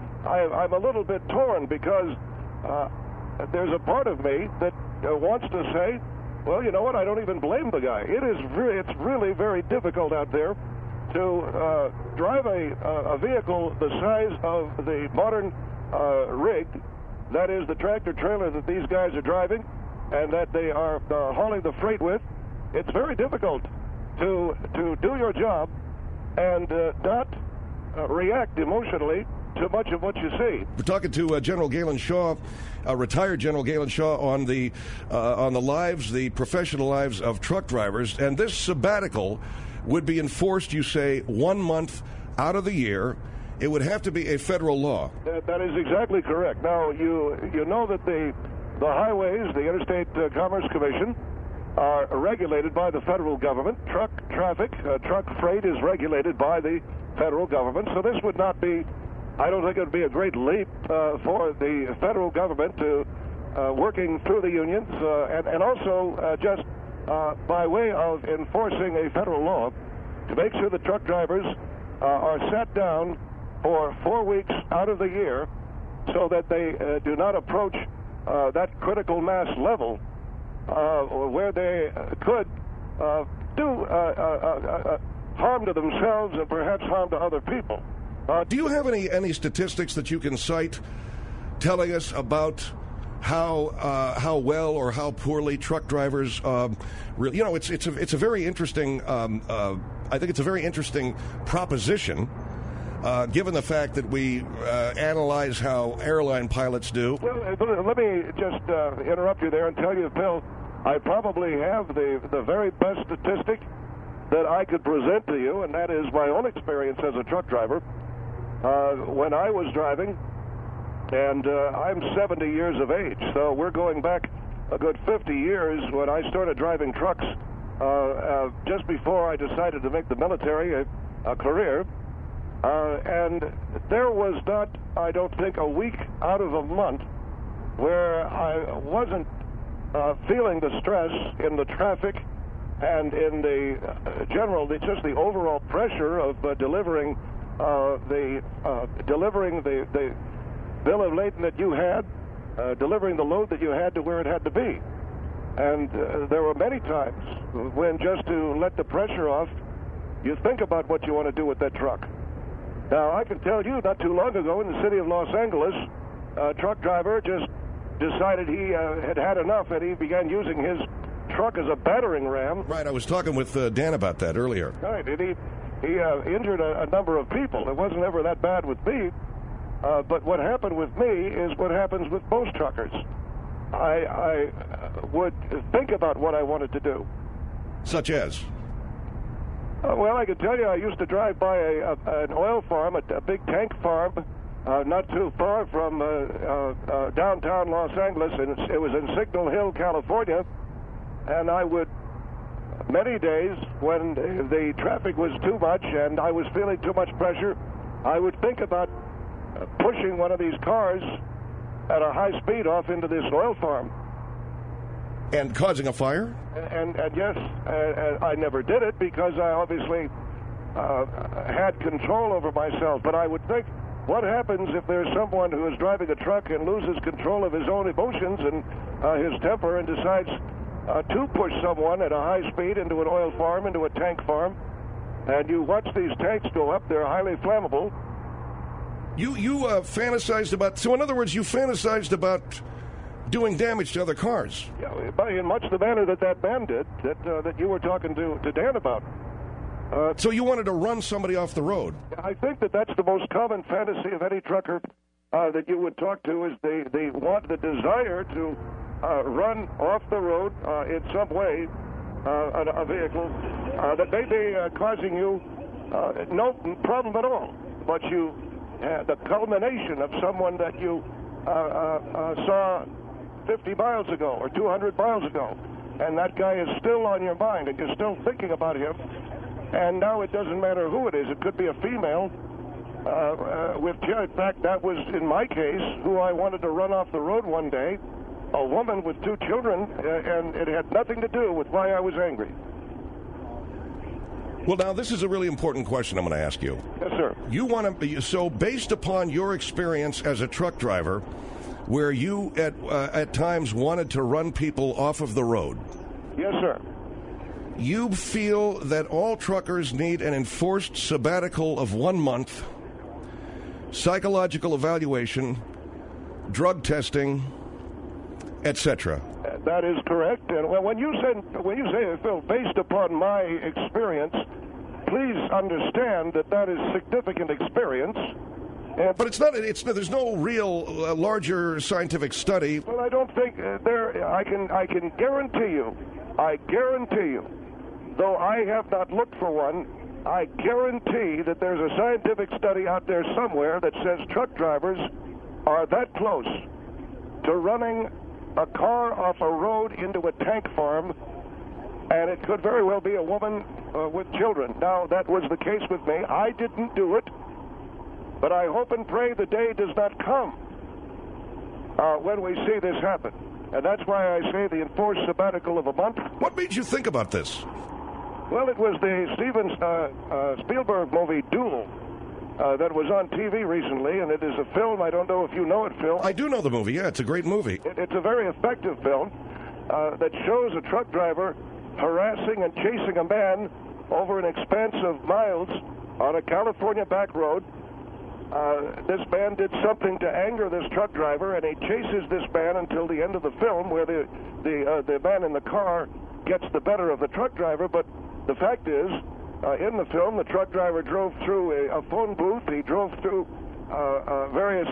a little bit torn because there's a part of me that wants to say, well, you know what, I don't even blame the guy. It's really very difficult out there to drive a vehicle the size of the modern rig, that is the tractor-trailer that these guys are driving and that they are hauling the freight with. It's very difficult to do your job and not react emotionally to much of what you see. We're talking to General Galen Shaw, retired General Galen Shaw, on the lives, the professional lives of truck drivers. And this sabbatical would be enforced, you say, 1 month out of the year. It would have to be a federal law. That is exactly correct. Now, you know that the highways, the Interstate Commerce Commission, are regulated by the federal government. Truck traffic, truck freight is regulated by the federal government. So this would not be, I don't think it would be a great leap for the federal government to working through the unions and also just by way of enforcing a federal law to make sure the truck drivers are sat down for 4 weeks out of the year so that they do not approach that critical mass level where they could do harm to themselves and perhaps harm to other people. Do you have any statistics that you can cite telling us about how well or how poorly truck drivers really? You know, it's a very interesting. I think it's a very interesting proposition, given the fact that we analyze how airline pilots do. Well, let me just interrupt you there and tell you, Bill, I probably have the very best statistic that I could present to you, and that is my own experience as a truck driver. When I was driving, and I'm 70 years of age, so we're going back a good 50 years when I started driving trucks just before I decided to make the military a career. And there was not, I don't think, a week out of a month where I wasn't feeling the stress in the traffic and in the just the overall pressure of delivering the bill of lading that you had, delivering the load that you had to where it had to be. And there were many times when, just to let the pressure off, you think about what you want to do with that truck. Now, I can tell you, not too long ago in the city of Los Angeles, a truck driver just decided he had had enough, and he began using his truck as a battering ram. Right, I was talking with Dan about that earlier. Right, and he injured a number of people. It wasn't ever that bad with me, but what happened with me is what happens with most truckers. I would think about what I wanted to do. Such as? Well, I can tell you, I used to drive by an oil farm, a big tank farm, not too far from downtown Los Angeles, and it was in Signal Hill, California. And I would, many days when the traffic was too much and I was feeling too much pressure, I would think about pushing one of these cars at a high speed off into this oil farm. And causing a fire? And yes, I never did it because I obviously had control over myself. But I would think, what happens if there's someone who is driving a truck and loses control of his own emotions and his temper and decides to push someone at a high speed into an oil farm, into a tank farm, and you watch these tanks go up, they're highly flammable. You fantasized about, so in other words, you fantasized about doing damage to other cars. Yeah, in much the manner that man did, that you were talking to Dan about. So you wanted to run somebody off the road? I think that's the most common fantasy of any trucker that you would talk to, is they want the desire to run off the road in some way a vehicle that may be causing you no problem at all, but you the culmination of someone that you saw 50 miles ago or 200 miles ago, and that guy is still on your mind, and you're still thinking about him, and now it doesn't matter who it is. It could be a female. In fact, that was, in my case, who I wanted to run off the road one day, a woman with 2 children, and it had nothing to do with why I was angry. Well, now, this is a really important question I'm going to ask you. Yes, sir. You want to, so based upon your experience as a truck driver, where you at times wanted to run people off of the road. Yes, sir. You feel that all truckers need an enforced sabbatical of 1 month, psychological evaluation, drug testing, etc. That is correct. And when you say, Phil, based upon my experience, please understand that is significant experience. But it's not. There's no real larger scientific study. Well, I don't think there. I can guarantee you. I guarantee you. Though I have not looked for one, I guarantee that there's a scientific study out there somewhere that says truck drivers are that close to running a car off a road into a tank farm, and it could very well be a woman with children. Now, that was the case with me. I didn't do it, but I hope and pray the day does not come when we see this happen. And that's why I say the enforced sabbatical of a month. What made you think about this? Well, it was the Steven Spielberg movie Duel that was on TV recently, and it is a film. I don't know if you know it, Phil. I do know the movie, yeah. It's a great movie. It's a very effective film that shows a truck driver harassing and chasing a man over an expanse of miles on a California back road. This man did something to anger this truck driver, and he chases this man until the end of the film, where the man in the car gets the better of the truck driver. But the fact is, in the film, the truck driver drove through a phone booth. He drove through various,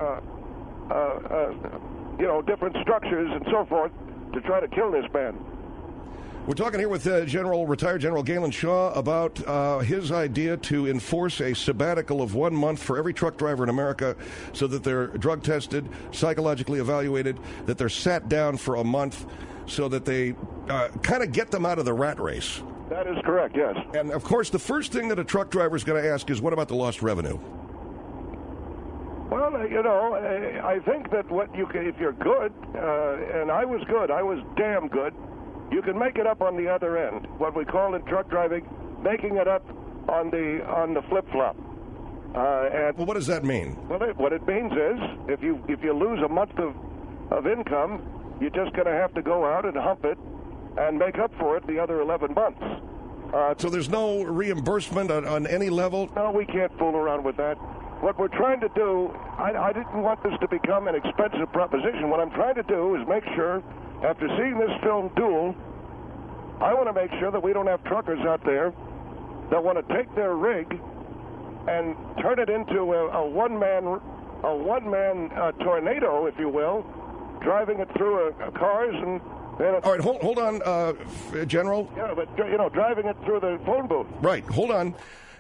different structures and so forth to try to kill this man. We're talking here with retired General Galen Shaw about his idea to enforce a sabbatical of 1 month for every truck driver in America, so that they're drug tested, psychologically evaluated, that they're sat down for a month, so that they kind of get them out of the rat race. That is correct, yes. And, of course, the first thing that a truck driver is going to ask is, what about the lost revenue? Well, I think that if you're good, and I was good, I was damn good, you can make it up on the other end. What we call in truck driving, making it up on the flip-flop. Well, what does that mean? Well, what it means is, if you lose a month of income, you're just going to have to go out and hump it and make up for it the other 11 months. So there's no reimbursement on any level? No, we can't fool around with that. What we're trying to do, I didn't want this to become an expensive proposition. What I'm trying to do is make sure, after seeing this film Duel, I want to make sure that we don't have truckers out there that want to take their rig and turn it into a one-man tornado, if you will, driving it through cars and... All right, hold on, General. Yeah, but, driving it through the phone booth. Right, hold on.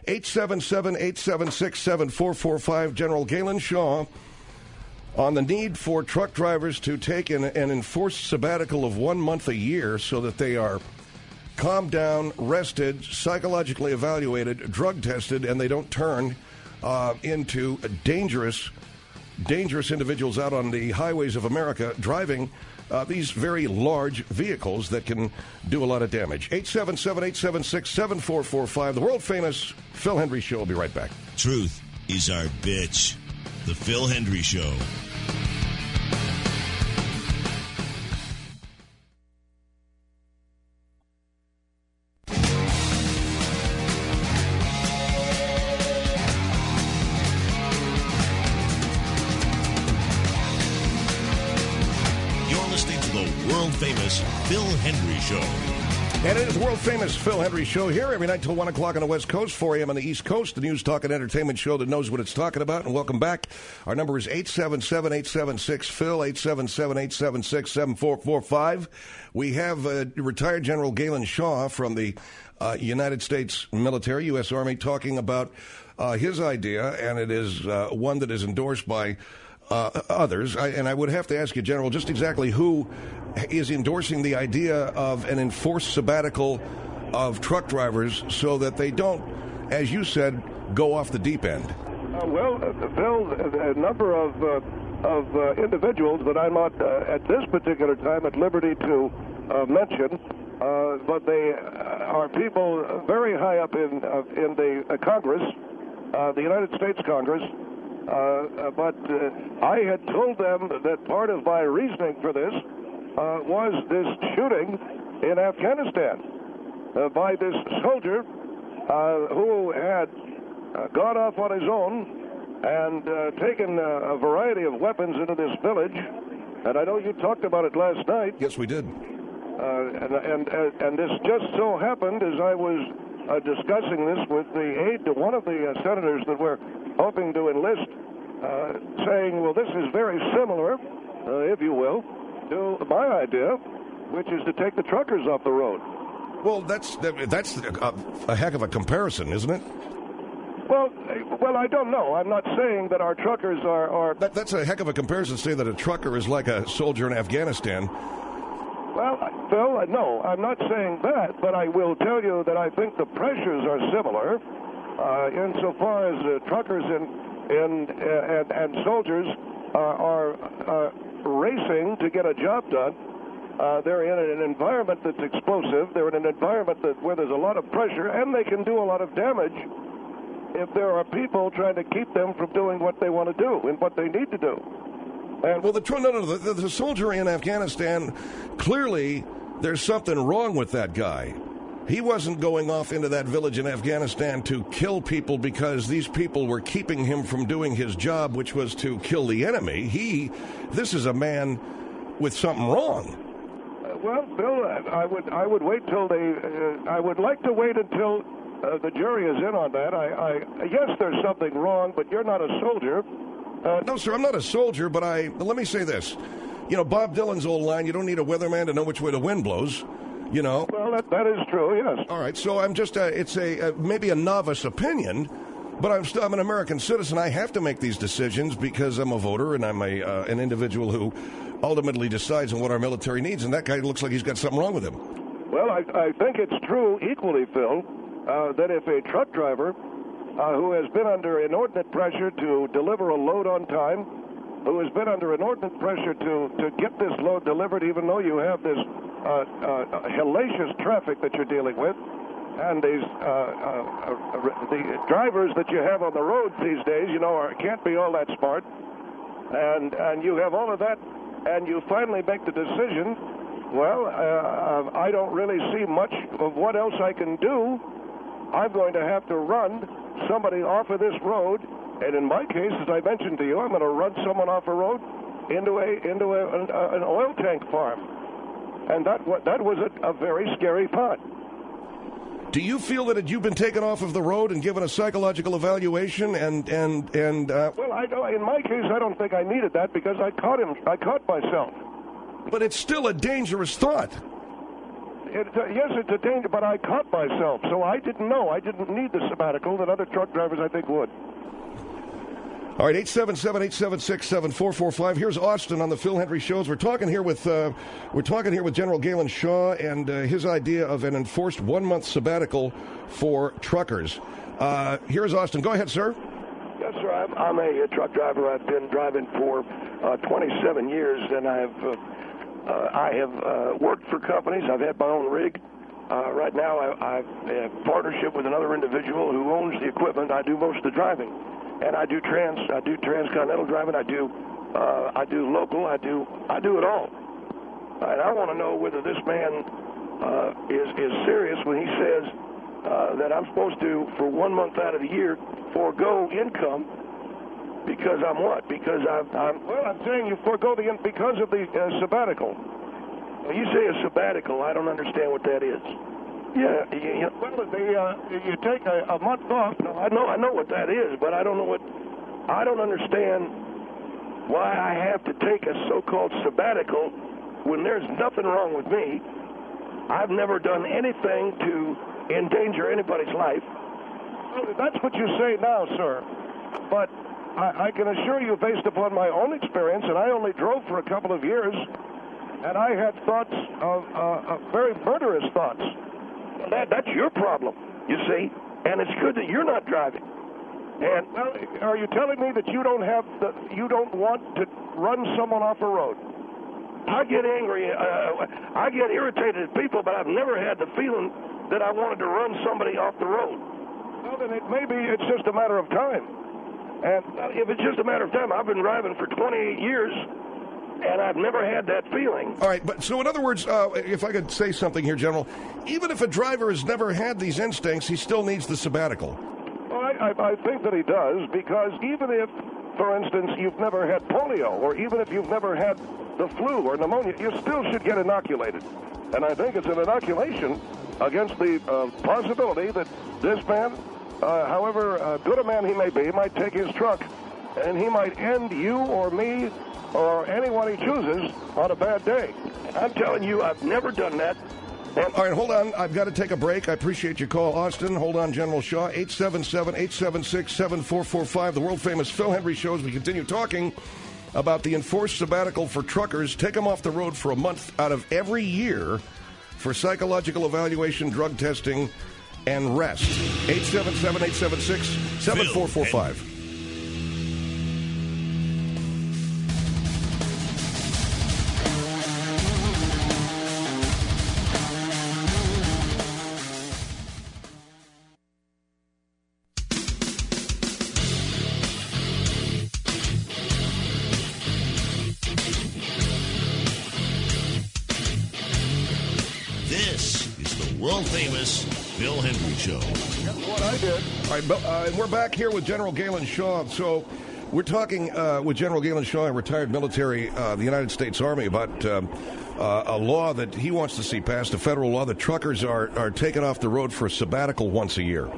877-876-7445, General Galen Shaw, on the need for truck drivers to take an enforced sabbatical of 1 month a year so that they are calmed down, rested, psychologically evaluated, drug tested, and they don't turn into dangerous individuals out on the highways of America driving these very large vehicles that can do a lot of damage. 877-876-7445. The world-famous Phil Hendrie Show. Will be right back. Truth is our bitch. The Phil Hendrie Show. Famous Phil Hendrie Show. And it is the world-famous Phil Hendrie Show here every night till 1 o'clock on the West Coast, 4 a.m. on the East Coast, the news, talk, and entertainment show that knows what it's talking about. And welcome back. Our number is 877-876-PHIL, 877-876-7445. We have retired General Galen Shaw from the United States military, U.S. Army, talking about his idea, and it is one that is endorsed by others. And I would have to ask you, General, just exactly who is endorsing the idea of an enforced sabbatical of truck drivers so that they don't, as you said, go off the deep end. Bill, a number of individuals that I'm not at this particular time at liberty to mention, but they are people very high up in the Congress, the United States Congress. But I had told them that part of my reasoning for this was this shooting in Afghanistan by this soldier who had gone off on his own and taken a variety of weapons into this village. And I know you talked about it last night. Yes, we did. And this just so happened as I was discussing this with the aide to one of the senators that we're hoping to enlist, saying, well, this is very similar, if you will, to my idea, which is to take the truckers off the road. Well, that's a heck of a comparison, isn't it? Well, I don't know. I'm not saying that our truckers are... That's a heck of a comparison to say that a trucker is like a soldier in Afghanistan. Well, Phil, no, I'm not saying that, but I will tell you that I think the pressures are similar insofar as truckers and soldiers are racing to get a job done. They're in an environment that's explosive. They're in an environment where there's a lot of pressure, and they can do a lot of damage if there are people trying to keep them from doing what they want to do and what they need to do. And well, the soldier in Afghanistan, clearly there's something wrong with that guy. He wasn't going off into that village in Afghanistan to kill people because these people were keeping him from doing his job, which was to kill the enemy. This is a man with something wrong. Well, Bill, I would wait till I would like to wait until the jury is in on that. Yes, there's something wrong, but you're not a soldier. No, sir, I'm not a soldier, but let me say this. You know, Bob Dylan's old line, you don't need a weatherman to know which way the wind blows, you know. Well, that is true, yes. All right, so I'm just, it's maybe a novice opinion, but I'm an American citizen. I have to make these decisions because I'm a voter and I'm an individual who ultimately decides on what our military needs, and that guy looks like he's got something wrong with him. Well, I think it's true equally, Phil, that if a truck driver who has been under inordinate pressure to deliver a load on time, who has been under inordinate pressure to get this load delivered, even though you have this hellacious traffic that you're dealing with, and these the drivers that you have on the roads these days, you know, can't be all that smart, and you have all of that, and you finally make the decision, well, I don't really see much of what else I can do. I'm going to have to run somebody off of this road, and in my case, as I mentioned to you, I'm going to run someone off a road into an oil tank farm, and that was a very scary thought. Do you feel that you've been taken off of the road and given a psychological evaluation? Well, in my case, I don't think I needed that because I caught myself. But it's still a dangerous thought. Yes, it's a danger, but I caught myself, so I didn't know. I didn't need the sabbatical that other truck drivers, I think, would. All right, 877-876-7445. Here's Austin on the Phil Hendrie Shows. We're talking here with General Galen Shaw and his idea of an enforced 1-month sabbatical for truckers. Here's Austin. Go ahead, sir. Yes, sir. I'm a truck driver. I've been driving for 27 years, and I've I have worked for companies. I've had my own rig. Right now, I've a partnership with another individual who owns the equipment. I do most of the driving, and I do transcontinental driving. I do local. I do it all. And I want to know whether this man is serious when he says that I'm supposed to, for 1 month out of the year, forego income because I'm what? Because I'm saying you forego because of the sabbatical. When you say a sabbatical, I don't understand what that is. Yeah, you take a month off. No, I know what that is, but I don't understand why I have to take a so-called sabbatical when there's nothing wrong with me. I've never done anything to endanger anybody's life. Well, that's what you say now, sir. But I can assure you, based upon my own experience, and I only drove for a couple of years, and I had thoughts of very murderous thoughts. That's your problem, you see, and it's good that you're not driving. And well, are you telling me that you don't want to run someone off a road? I get angry, I get irritated at people, but I've never had the feeling that I wanted to run somebody off the road. Well, then maybe it's just a matter of time. And if it's just a matter of time, I've been driving for 28 years, and I've never had that feeling. All right, but so in other words, if I could say something here, General, even if a driver has never had these instincts, he still needs the sabbatical. Well, I think that he does, because even if, for instance, you've never had polio, or even if you've never had the flu or pneumonia, you still should get inoculated. And I think it's an inoculation against the possibility that this man, however good a man he may be, might take his truck, and he might end you or me or anyone he chooses on a bad day. I'm telling you, I've never done that. All right, hold on. I've got to take a break. I appreciate your call, Austin. Hold on, General Shaw. 877-876-7445, the world-famous Phil Hendrie Show, as we continue talking about the enforced sabbatical for truckers. Take them off the road for a month out of every year for psychological evaluation, drug testing, and rest. 877-876-7445. World-famous Phil Hendrie Show. That's what I did. All right, and we're back here with General Galen Shaw. So we're talking with General Galen Shaw, a retired military, the United States Army, about a law that he wants to see passed, a federal law that truckers are taken off the road for a sabbatical once a year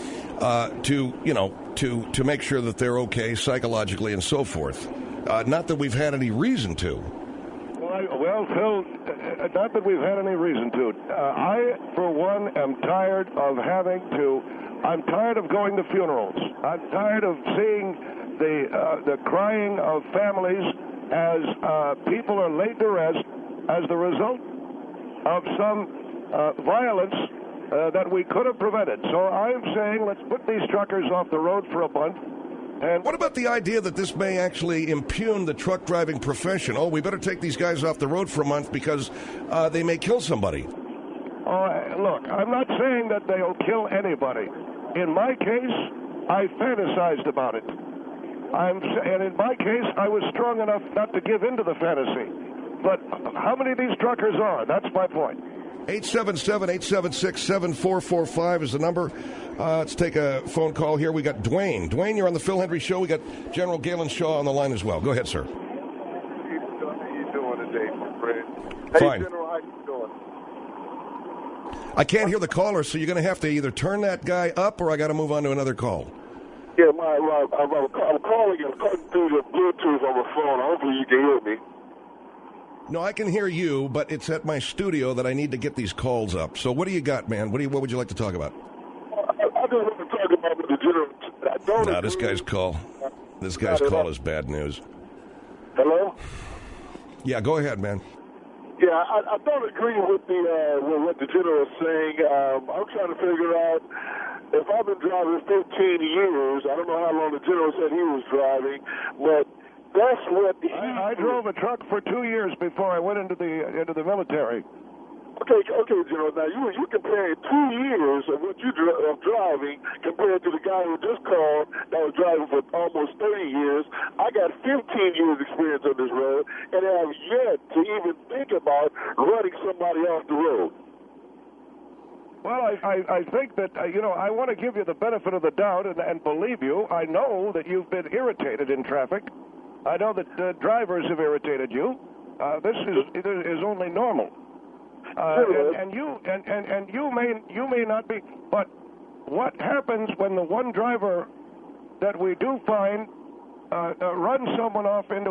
to make sure that they're okay psychologically and so forth. Not that we've had any reason to. Well, Phil, not that we've had any reason to. I, for one, am tired of I'm tired of going to funerals. I'm tired of seeing the crying of families as people are laid to rest as the result of some violence that we could have prevented. So I'm saying let's put these truckers off the road for a month. And what about the idea that this may actually impugn the truck driving profession? Oh, we better take these guys off the road for a month because they may kill somebody. Look, I'm not saying that they'll kill anybody. In my case, I fantasized about it. And in my case, I was strong enough not to give in to the fantasy. But how many of these truckers are? That's my point. 877-876-7445 is the number. Let's take a phone call here. We got Dwayne. Dwayne, you're on the Phil Hendrie Show. We got General Galen Shaw on the line as well. Go ahead, sir. How you doing today, my friend? Fine. Hey, General, how you doing? I can't hear the caller, so you're going to have to either turn that guy up or I got to move on to another call. Yeah, I'm calling you through the Bluetooth on the phone. Hopefully you can hear me. No, I can hear you, but it's at my studio that I need to get these calls up. So what do you got, man? What would you like to talk about? I just want to talk about the general. This guy's call is bad news. Hello? Yeah, go ahead, man. Yeah, I don't agree with what the general is saying. I'm trying to figure out if I've been driving 15 years. I don't know how long the general said he was driving, but that's what I drove a truck for 2 years before I went into the military. Okay, General. Now you comparing 2 years of what you of driving compared to the guy who just called that was driving for almost 30 years. I got 15 years experience on this road, and I have yet to even think about running somebody off the road. Well, I think that, I want to give you the benefit of the doubt and believe you. I know that you've been irritated in traffic. I know that drivers have irritated you. This is only normal. And you may not be. But what happens when the one driver that we do find runs someone off into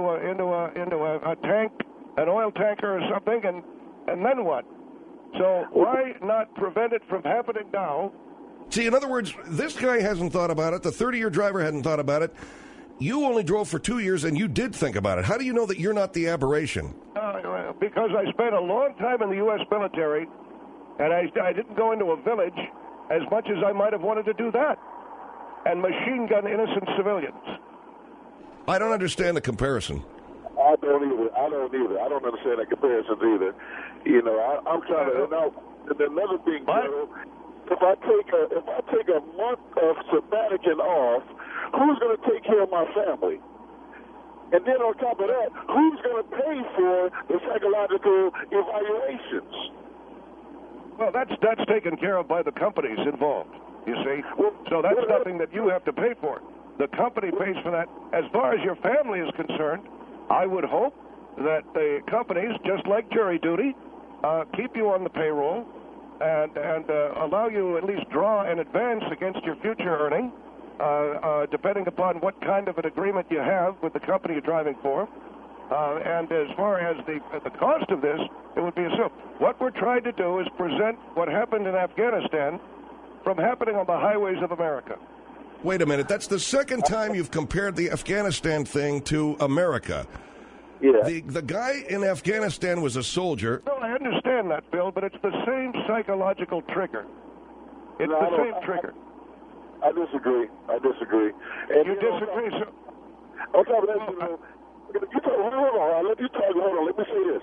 a tank, an oil tanker or something, and then what? So why not prevent it from happening now? See, in other words, this guy hasn't thought about it. The 30-year driver hadn't thought about it. You only drove for 2 years, and you did think about it. How do you know that you're not the aberration? Because I spent a long time in the U.S. military, and I didn't go into a village as much as I might have wanted to do that, and machine gun innocent civilians. I don't understand the comparison. I don't either. I don't understand the comparisons either. I'm trying to. And another thing, General, if I take a month of sabbaticing off, who's going to take care of my family? And then on top of that, who's going to pay for the psychological evaluations? Well, that's taken care of by the companies involved, you see. So that's nothing that you have to pay for. The company pays for that. As far as your family is concerned, I would hope that the companies, just like jury duty, keep you on the payroll and allow you to at least draw an advance against your future earning, depending upon what kind of an agreement you have with the company you're driving for. And as far as the cost of this, it would be assumed. What we're trying to do is present what happened in Afghanistan from happening on the highways of America. Wait a minute. That's the second time you've compared the Afghanistan thing to America. Yeah. The guy in Afghanistan was a soldier. Well, I understand that, Bill, but it's the same psychological trigger. It's the same trigger. I disagree. And you disagree, sir? On top of that, hold on. Let me say this.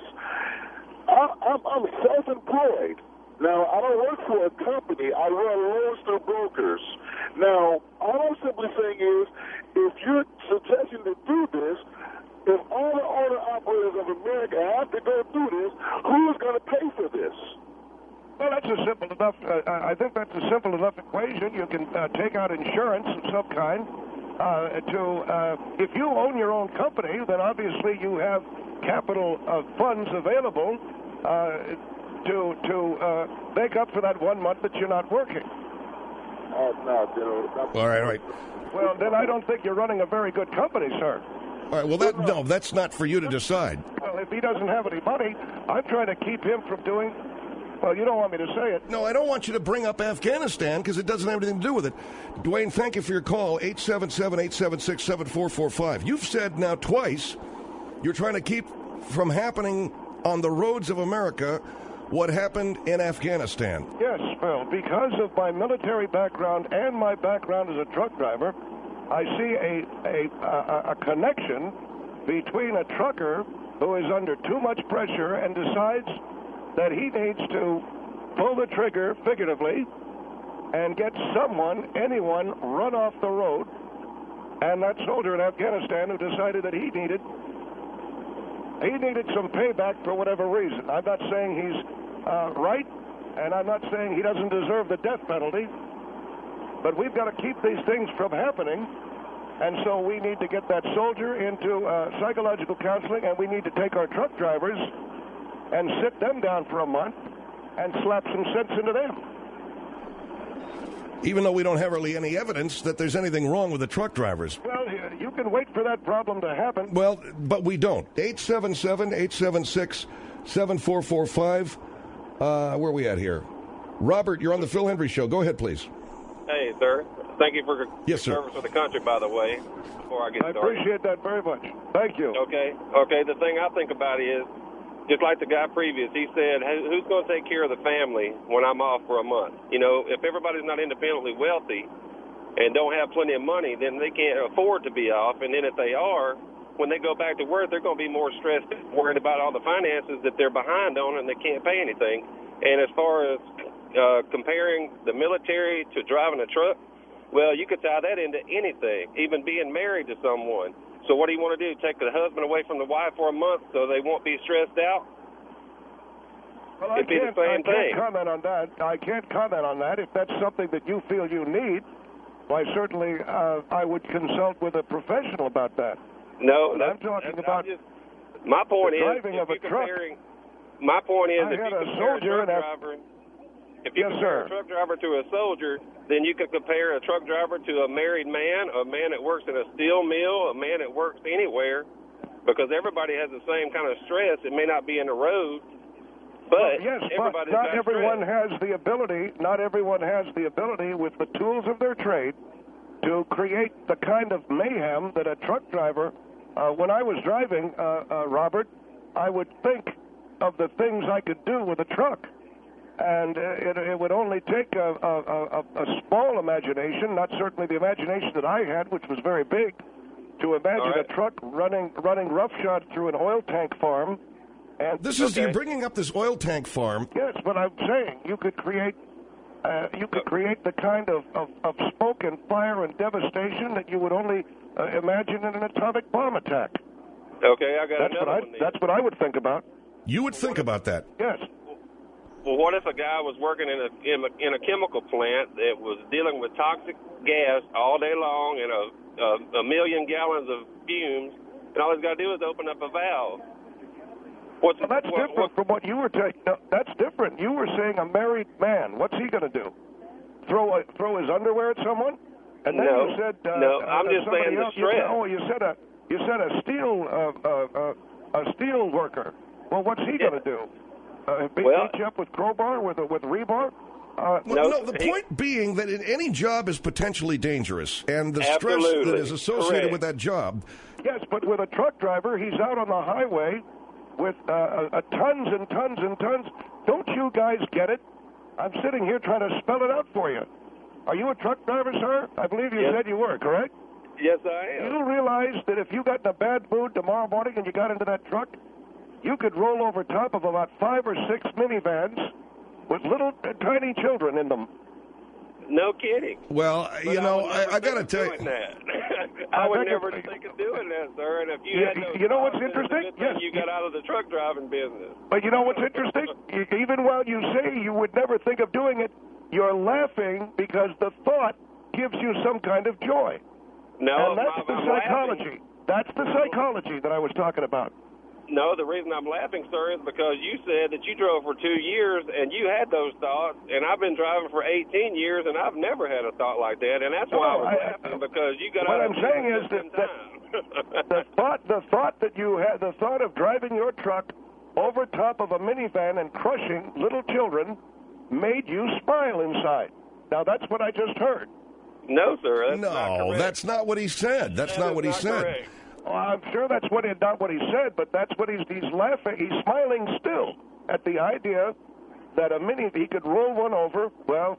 I'm self-employed. Now, I don't work for a company. I run loans through brokers. Now, all I'm simply saying is, if you're suggesting to do this, if all the owner-operators of America have to go through this, who's going to pay for this? Well, that's a simple enough. I think that's a simple enough equation. You can take out insurance of some kind. If you own your own company, then obviously you have capital funds available to make up for that 1 month that you're not working. No, General. All right. Well, then I don't think you're running a very good company, sir. All right, well, that's not for you to decide. Well, if he doesn't have any money, I'm trying to keep him from doing... Well, you don't want me to say it. No, I don't want you to bring up Afghanistan because it doesn't have anything to do with it. Dwayne, thank you for your call, 877-876-7445. You've said now twice you're trying to keep from happening on the roads of America what happened in Afghanistan. Yes, Phil, because of my military background and my background as a truck driver, I see a connection between a trucker who is under too much pressure and decides that he needs to pull the trigger, figuratively, and get anyone, run off the road, and that soldier in Afghanistan who decided that he needed some payback for whatever reason. I'm not saying he's right, and I'm not saying he doesn't deserve the death penalty, but we've got to keep these things from happening, and so we need to get that soldier into psychological counseling, and we need to take our truck drivers and sit them down for a month and slap some sense into them. Even though we don't have really any evidence that there's anything wrong with the truck drivers. Well, you can wait for that problem to happen. Well, but we don't. 877-876-7445. Where are we at here? Robert, you're on the Phil Hendry Show. Go ahead, please. Hey, sir. Thank you for your service to the country, by the way, before I get started. I appreciate that very much. Thank you. Okay. The thing I think about is, just like the guy previous, he said, hey, who's going to take care of the family when I'm off for a month? If everybody's not independently wealthy and don't have plenty of money, then they can't afford to be off. And then if they are, when they go back to work, they're going to be more stressed, worried about all the finances that they're behind on and they can't pay anything. And as far as comparing the military to driving a truck, well, you could tie that into anything, even being married to someone. So what do you want to do, take the husband away from the wife for a month so they won't be stressed out? Well, I can't comment on that. I can't comment on that. If that's something that you feel you need, why, certainly I would consult with a professional about that. No, I'm talking about my point the driving of a truck. My point is, if you compare a truck driver to a soldier, then you could compare a truck driver to a married man, a man that works in a steel mill, a man that works anywhere, because everybody has the same kind of stress. It may not be in the road, but not everyone has the ability. Not everyone has the ability with the tools of their trade to create the kind of mayhem that a truck driver. When I was driving, Robert, I would think of the things I could do with a truck. And it would only take a small imagination, not certainly the imagination that I had, which was very big, to imagine a truck running roughshod through an oil tank farm. And you're bringing up this oil tank farm. Yes, but I'm saying you could create the kind of smoke and fire and devastation that you would only imagine in an atomic bomb attack. Okay, I got another one. That's what I would think about. You would think about that? Yes. Well, what if a guy was working in a chemical plant that was dealing with toxic gas all day long and a million gallons of fumes, and all he's got to do is open up a valve? That's different from what you were saying. No, that's different. You were saying a married man. What's he going to do? Throw his underwear at someone? And then you said I'm just saying the stress. You said a steel worker. Well, what's he going to do? Beat you up with crowbar, with rebar? The point being that any job is potentially dangerous, and the stress that is associated with that job. Yes, but with a truck driver, he's out on the highway with tons and tons and tons. Don't you guys get it? I'm sitting here trying to spell it out for you. Are you a truck driver, sir? I believe you said you were, correct? Yes, I am. You realize that if you got in a bad mood tomorrow morning and you got into that truck, you could roll over top of about 5 or 6 minivans with little tiny children in them. No kidding. Well, I got to tell you. I would never think of doing that, sir. And if you had those, you know what's interesting? Yes, you got out of the truck driving business. But you know what's interesting? Even while you say you would never think of doing it, you're laughing because the thought gives you some kind of joy. No, and that's the psychology. That's the psychology that I was talking about. No, the reason I'm laughing, sir, is because you said that you drove for 2 years and you had those thoughts, and I've been driving for 18 years and I've never had a thought like that, and that's why I was laughing, because you got. What I'm saying is that the thought that you had, the thought of driving your truck over top of a minivan and crushing little children, made you smile inside. Now that's what I just heard. No, sir. That's not what he said. That's not what he said. Correct. Well, I'm sure that's not what he said, but that's what he's laughing. He's smiling still at the idea that he could roll one over. Well,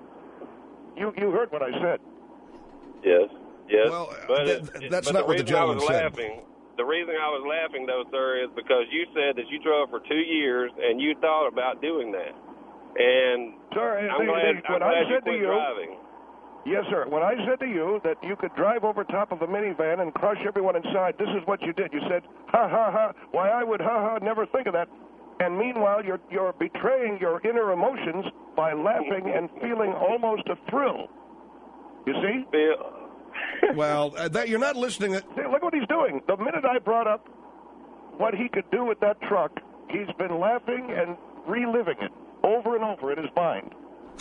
you heard what I said. Yes. Well, that's not what the gentleman said. The reason I was laughing, though, sir, is because you said that you drove for 2 years and you thought about doing that. And sir, I'm glad you quit driving. Yes, sir. When I said to you that you could drive over top of a minivan and crush everyone inside, this is what you did. You said, ha, ha, ha. Why, I would, ha, ha, never think of that. And meanwhile, you're betraying your inner emotions by laughing and feeling almost a thrill. You see? Well, you're not listening. See, look what he's doing. The minute I brought up what he could do with that truck, he's been laughing and reliving it over and over in his mind.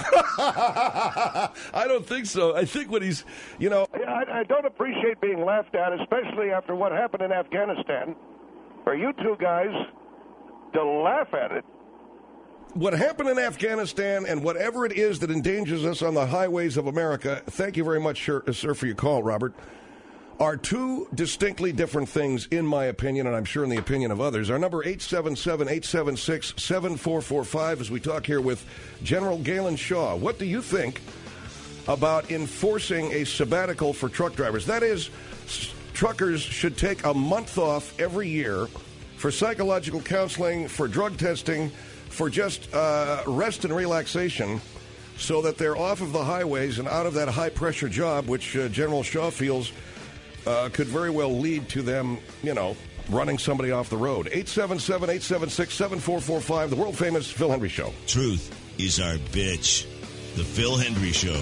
I don't think so. I think what he's, I don't appreciate being laughed at, especially after what happened in Afghanistan. For you two guys to laugh at it. What happened in Afghanistan and whatever it is that endangers us on the highways of America, thank you very much, sir, for your call, Robert, are two distinctly different things, in my opinion, and I'm sure in the opinion of others. Our number 877-876-7445 as we talk here with General Galen Shaw. What do you think about enforcing a sabbatical for truck drivers? That is, truckers should take a month off every year for psychological counseling, for drug testing, for just rest and relaxation, so that they're off of the highways and out of that high-pressure job, which General Shaw feels could very well lead to them, running somebody off the road. 877-876-7445, the world-famous Phil Hendrie Show. Truth is our bitch. The Phil Hendrie Show.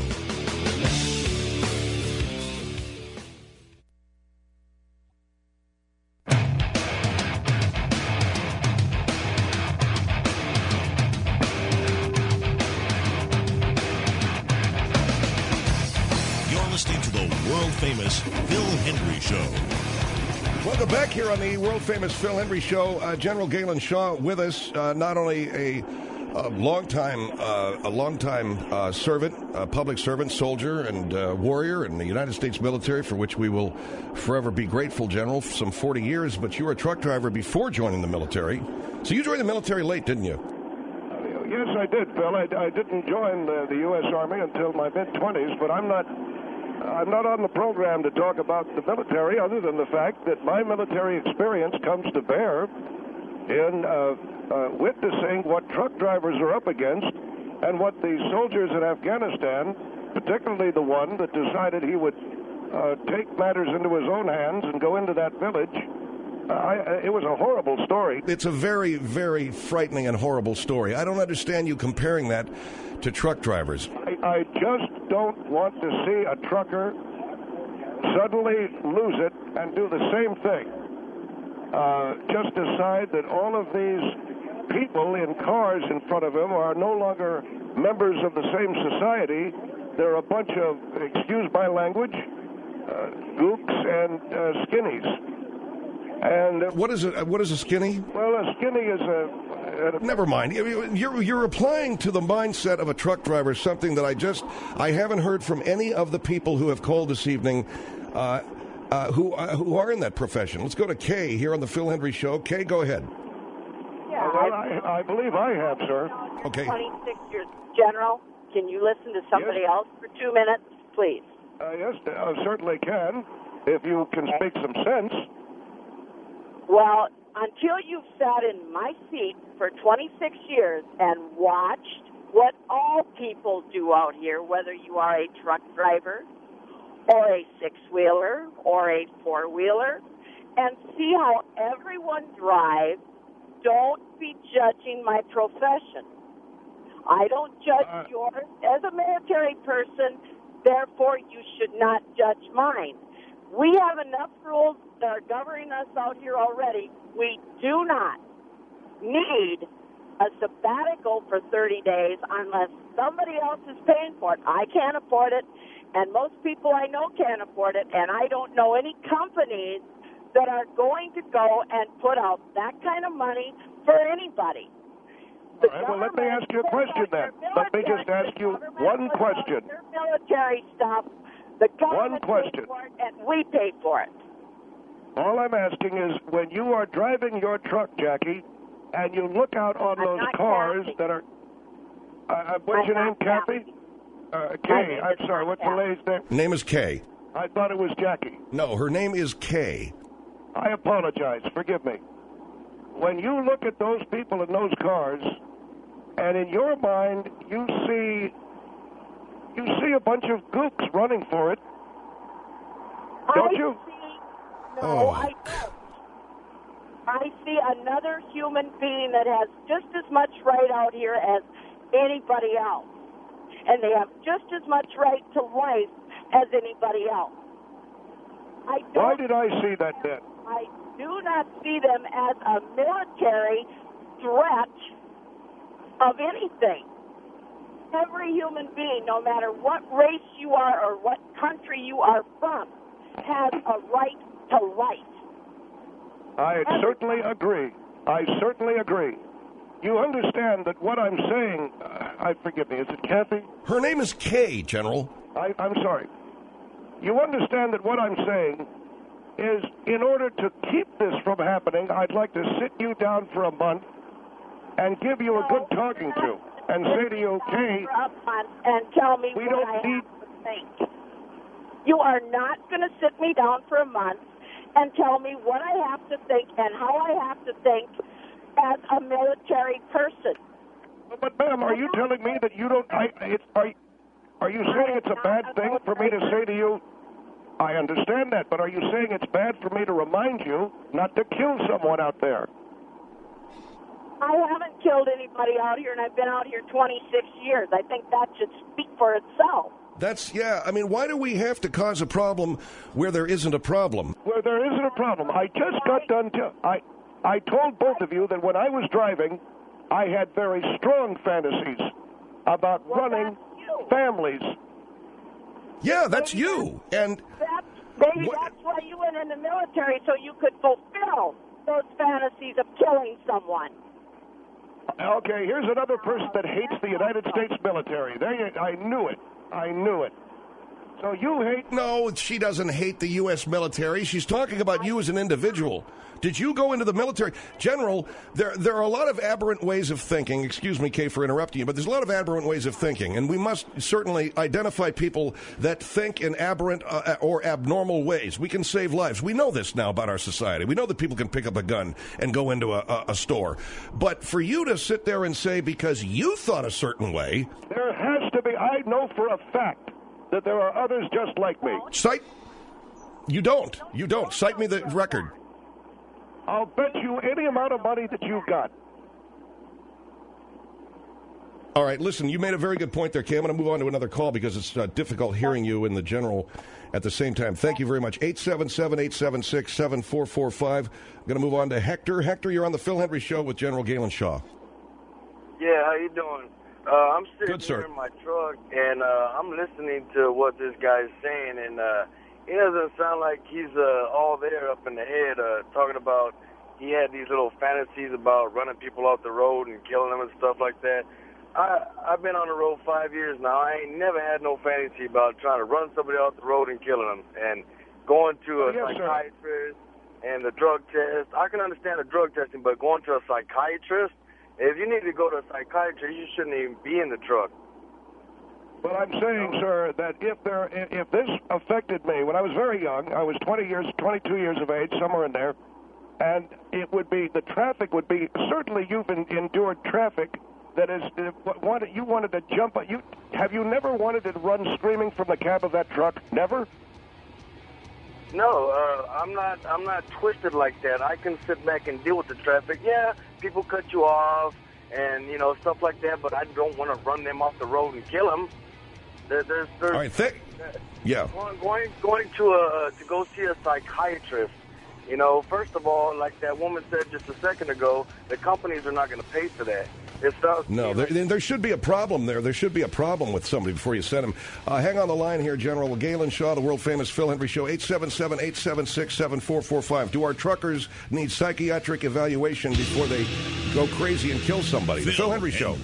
Famous Phil Hendrie Show. Welcome back here on the world-famous Phil Hendrie Show. General Galen Shaw with us, not only a long-time servant, public servant, soldier, and warrior in the United States military, for which we will forever be grateful, General, for some 40 years, but you were a truck driver before joining the military. So you joined the military late, didn't you? Yes, I did, Phil. I didn't join the U.S. Army until my mid-20s, but I'm not on the program to talk about the military, other than the fact that my military experience comes to bear in witnessing what truck drivers are up against and what the soldiers in Afghanistan, particularly the one that decided he would take matters into his own hands and go into that village. It was a horrible story. It's a very, very frightening and horrible story. I don't understand you comparing that to truck drivers. I just don't want to see a trucker suddenly lose it and do the same thing. Just decide that all of these people in cars in front of him are no longer members of the same society. They're a bunch of, excuse my language, gooks and skinnies. And what is a skinny? Well, a skinny is a never mind. You're applying to the mindset of a truck driver something that I haven't heard from any of the people who have called this evening who are in that profession. Let's go to Kay here on the Phil Hendrie Show. Kay, go ahead. Yeah, well, I believe I have, sir. Okay. 26 years. General, can you listen to somebody else for 2 minutes, please? Yes, I certainly can, if you can speak some sense. Well, until you've sat in my seat for 26 years and watched what all people do out here, whether you are a truck driver or a six-wheeler or a four-wheeler, and see how everyone drives, don't be judging my profession. I don't judge yours as a military person, therefore you should not judge mine. We have enough rules that are governing us out here already. We do not need a sabbatical for 30 days unless somebody else is paying for it. I can't afford it, and most people I know can't afford it, and I don't know any companies that are going to go and put out that kind of money for anybody. All right, well, let me ask you a question then. Let me just ask you one question. Your military stuff, the government pays for it, and we pay for it. All I'm asking is, when you are driving your truck, Jackie, and you look out on those cars that are... what's your name, Kathy? Kay. I'm sorry, what's the lady's name? Name is Kay. I thought it was Jackie. No, her name is Kay. I apologize. Forgive me. When you look at those people in those cars, and in your mind you see a bunch of gooks running for it, don't you? No, I don't. I see another human being that has just as much right out here as anybody else. And they have just as much right to life as anybody else. Why did I see that then? I do not see them as a military threat of anything. Every human being, no matter what race you are or what country you are from, has a right to life. I certainly agree. I certainly agree. You understand that what I'm saying, forgive me, is it Kathy? Her name is Kay, General. I'm sorry. You understand that what I'm saying is, in order to keep this from happening, I'd like to sit you down for a month and give you a good talking to and say to you, Kay, and tell me we what don't I need... have to think. You are not going to sit me down for a month and tell me what I have to think and how I have to think as a military person. But ma'am, are you telling me that you don't? Are you saying it's a bad thing for me to say to you? I understand that, but are you saying it's bad for me to remind you not to kill someone out there? I haven't killed anybody out here, and I've been out here 26 years. I think that should speak for itself. I mean, why do we have to cause a problem where there isn't a problem? Where there isn't a problem. I just got done. I told both of you that when I was driving, I had very strong fantasies about running families. Yeah, that's you. And maybe that's why you went in the military, so you could fulfill those fantasies of killing someone. Okay, here's another person that hates the United States military. I knew it. I knew it. So you hate... No, she doesn't hate the U.S. military. She's talking about you as an individual. Did you go into the military? General, there are a lot of aberrant ways of thinking. Excuse me, Kay, for interrupting you, but there's a lot of aberrant ways of thinking, and we must certainly identify people that think in aberrant or abnormal ways. We can save lives. We know this now about our society. We know that people can pick up a gun and go into a store. But for you to sit there and say because you thought a certain way... There has to be. I know for a fact that there are others just like me. You don't. You don't. Cite me the record. I'll bet you any amount of money that you've got. All right, listen, you made a very good point there, Kay. I'm going to move on to another call because it's difficult hearing you and the general at the same time. Thank you very much. 877-876-7445. I'm going to move on to Hector. Hector, you're on the Phil Hendrie Show with General Galen Shaw. Yeah, how you doing? I'm sitting Good, here in my truck, and I'm listening to what this guy's saying, and it doesn't sound like he's all there up in the head talking about he had these little fantasies about running people off the road and killing them and stuff like that. I've been on the road 5 years now. I ain't never had no fantasy about trying to run somebody off the road and killing them. And going to a psychiatrist and the drug test, I can understand the drug testing, but going to a psychiatrist, if you need to go to a psychiatrist, you shouldn't even be in the truck. Well, I'm saying, sir, that if this affected me when I was very young, I was 22 years of age, somewhere in there, and it would be, the traffic would be, certainly you've endured traffic that is, you wanted to jump, have you never wanted to run screaming from the cab of that truck? Never? No, I'm not twisted like that. I can sit back and deal with the traffic. Yeah, people cut you off and, stuff like that, but I don't want to run them off the road and kill them. There's all right, yeah. Going to go see a psychiatrist, first of all, like that woman said just a second ago, the companies are not going to pay for that. No, there should be a problem there. There should be a problem with somebody before you send them. Hang on the line here, General Galen Shaw, the world-famous Phil Hendrie Show, 877-876-7445. Do our truckers need psychiatric evaluation before they go crazy and kill somebody? The Phil Hendrie Show.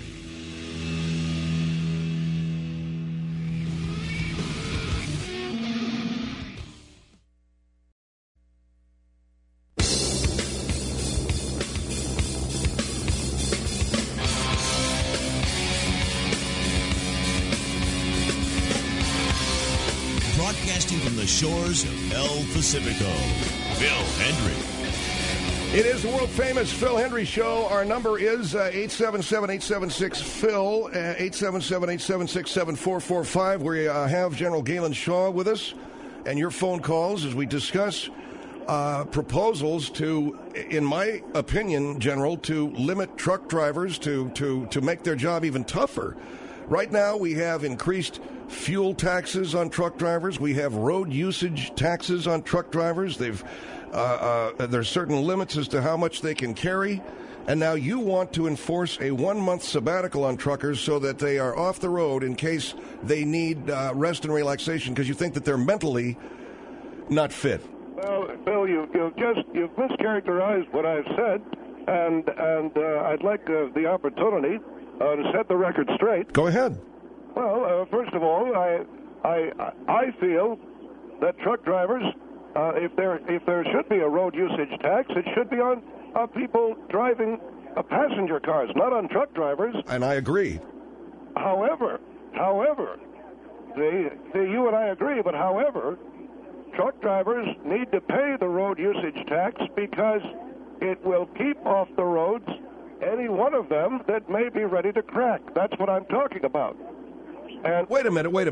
Broadcasting from the shores of El Pacifico, Phil Hendrie. It is the world-famous Phil Hendrie Show. Our number is 877-876-PHIL, 877-876-7445. We have General Galen Shaw with us, and your phone calls as we discuss proposals to, in my opinion, General, to limit truck drivers, to make their job even tougher. Right now, we have increased fuel taxes on truck drivers. We have road usage taxes on truck drivers. There's certain limits as to how much they can carry. And now you want to enforce a 1-month sabbatical on truckers so that they are off the road in case they need rest and relaxation because you think that they're mentally not fit. Well, Bill, you've mischaracterized what I've said, and I'd like the opportunity to set the record straight. Go ahead. Well, first of all, I feel that truck drivers, if there should be a road usage tax, it should be on people driving passenger cars, not on truck drivers. And I agree. However, you and I agree, but however, truck drivers need to pay the road usage tax because it will keep off the roads any one of them that may be ready to crack. That's what I'm talking about. And wait a minute.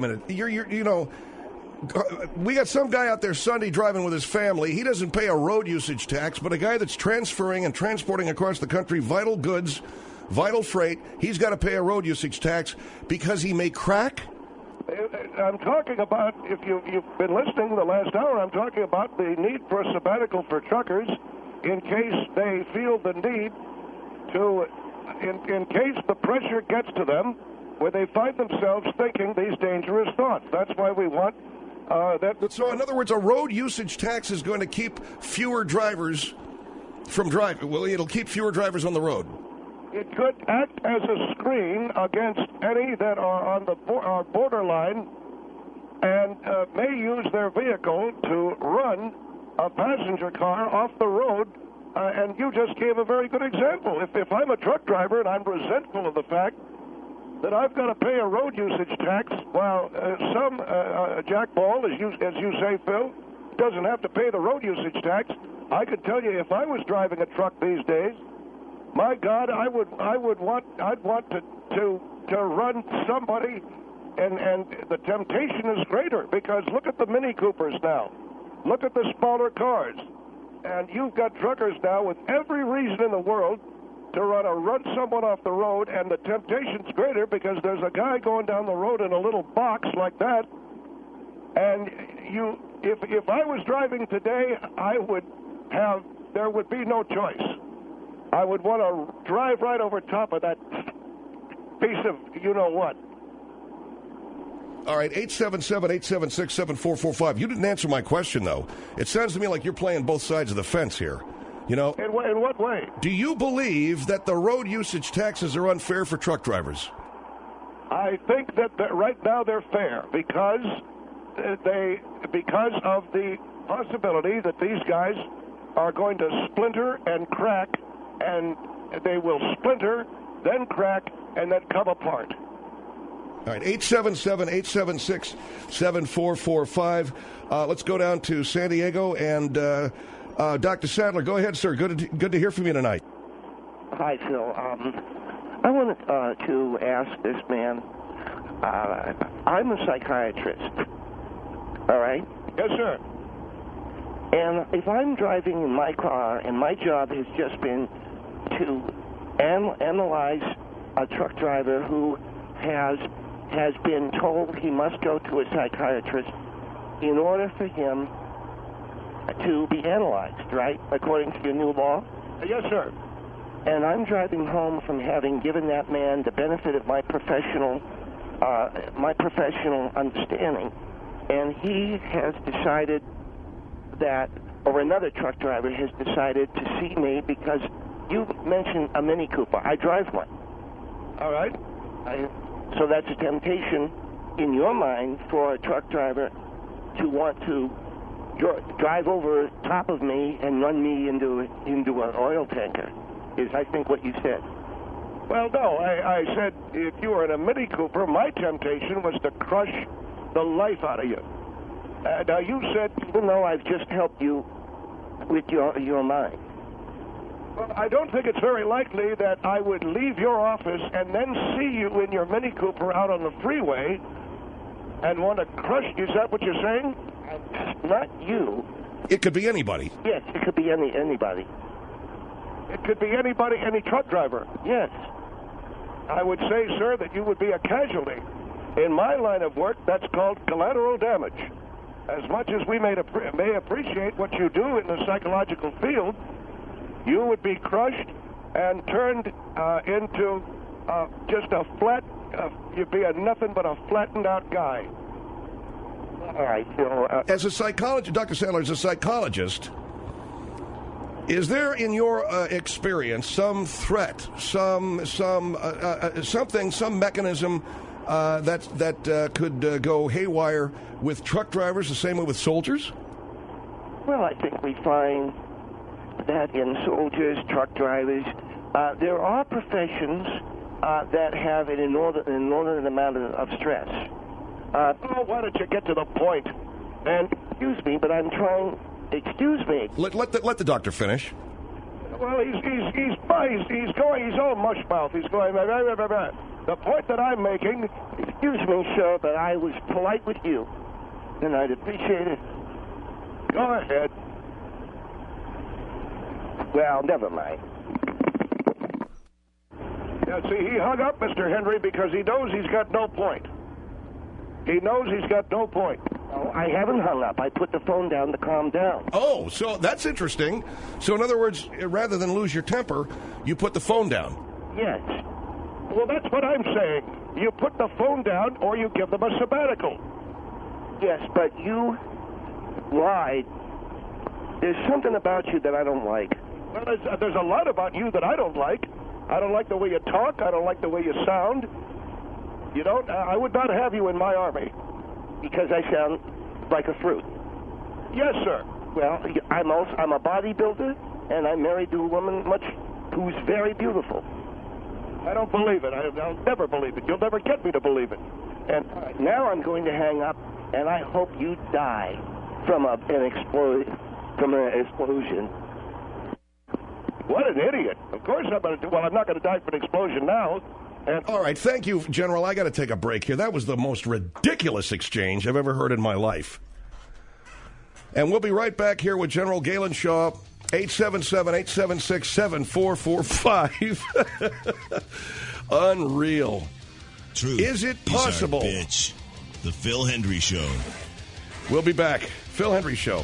We got some guy out there Sunday driving with his family. He doesn't pay a road usage tax, but a guy that's transferring and transporting across the country vital goods, vital freight, he's got to pay a road usage tax because he may crack? I'm talking about, if you've been listening the last hour, I'm talking about the need for a sabbatical for truckers in case they feel the need to, in case the pressure gets to them where they find themselves thinking these dangerous thoughts. That's why we want that. So, in other words, a road usage tax is going to keep fewer drivers from driving. Well, it'll keep fewer drivers on the road. It could act as a screen against any that are on the borderline and may use their vehicle to run a passenger car off the road. And you just gave a very good example. If I'm a truck driver and I'm resentful of the fact that I've got to pay a road usage tax while some jackball, as you say, Phil, doesn't have to pay the road usage tax, I could tell you if I was driving a truck these days, my God, I'd want to run somebody, and the temptation is greater because look at the Mini Coopers now, look at the smaller cars, and you've got truckers now with every reason in the world to run someone off the road, and the temptation's greater because there's a guy going down the road in a little box like that, and if I was driving today, there would be no choice. I would want to drive right over top of that piece of you-know-what. All right, 877-876-7445. You didn't answer my question, though. It sounds to me like you're playing both sides of the fence here. You know, in what way? Do you believe that the road usage taxes are unfair for truck drivers? I think that right now they're fair because of the possibility that these guys are going to splinter and crack, and they will splinter, then crack, and then come apart. All right, 877-876-7445. Let's go down to San Diego, and Dr. Sadler, go ahead, sir. Good to hear from you tonight. Hi, Phil. I wanted to ask this man, I'm a psychiatrist, all right? Yes, sir. And if I'm driving in my car and my job has just been to analyze a truck driver who has been told he must go to a psychiatrist in order for him to be analyzed, right, according to your new law? Yes, sir. And I'm driving home from having given that man the benefit of my professional understanding, and he has decided that, or another truck driver has decided to see me because you mentioned a Mini Cooper. I drive one. All right. So that's a temptation in your mind for a truck driver to want to drive over top of me and run me into an oil tanker, is I think what you said. Well, no, I said if you were in a Mini Cooper, my temptation was to crush the life out of you. Now, you said... Even though I've just helped you with your mind. Well, I don't think it's very likely that I would leave your office and then see you in your Mini Cooper out on the freeway and want to crush you. Is that what you're saying? Not you. It could be anybody. Yes, it could be anybody. It could be anybody, any truck driver. Yes. I would say, sir, that you would be a casualty. In my line of work, that's called collateral damage. As much as we may appreciate what you do in the psychological field, you would be crushed and turned into just a flat, you'd be nothing but a flattened out guy. All right, so... As a psychologist, Dr. Sadler, as a psychologist, is there in your experience some threat, some mechanism that could go haywire with truck drivers the same way with soldiers? Well, I think we find that in soldiers, truck drivers, there are professions that have an inordinate amount of stress. Why don't you get to the point? And excuse me, but I'm trying. Excuse me. Let the doctor finish. Well, he's all mush mouth. He's going. The point that I'm making. Excuse me, sir, but I was polite with you, and I'd appreciate it. Go ahead. Well, never mind. Now, see, he hung up, Mr. Henry, because he knows he's got no point. He knows he's got no point. No, I haven't hung up. I put the phone down to calm down. Oh, so that's interesting. So, in other words, rather than lose your temper, you put the phone down. Yes. Well, that's what I'm saying. You put the phone down, or you give them a sabbatical. Yes, but you lied. There's something about you that I don't like. Well, there's a lot about you that I don't like. I don't like the way you talk. I don't like the way you sound. You don't? I would not have you in my army. Because I sound like a fruit. Yes, sir. Well, I'm a bodybuilder, and I'm married to a woman who's very beautiful. I don't believe it. I'll never believe it. You'll never get me to believe it. And now I'm going to hang up, and I hope you die from an explosion. What an idiot. Of course I'm going to do. Well, I'm not going to die from an explosion now. All right, thank you, General. I got to take a break here. That was the most ridiculous exchange I've ever heard in my life. And we'll be right back here with General Galen Shaw, 877-876-7445. Unreal. Truth Is it possible? Is our bitch. The Phil Hendry Show. We'll be back. Phil Hendry Show.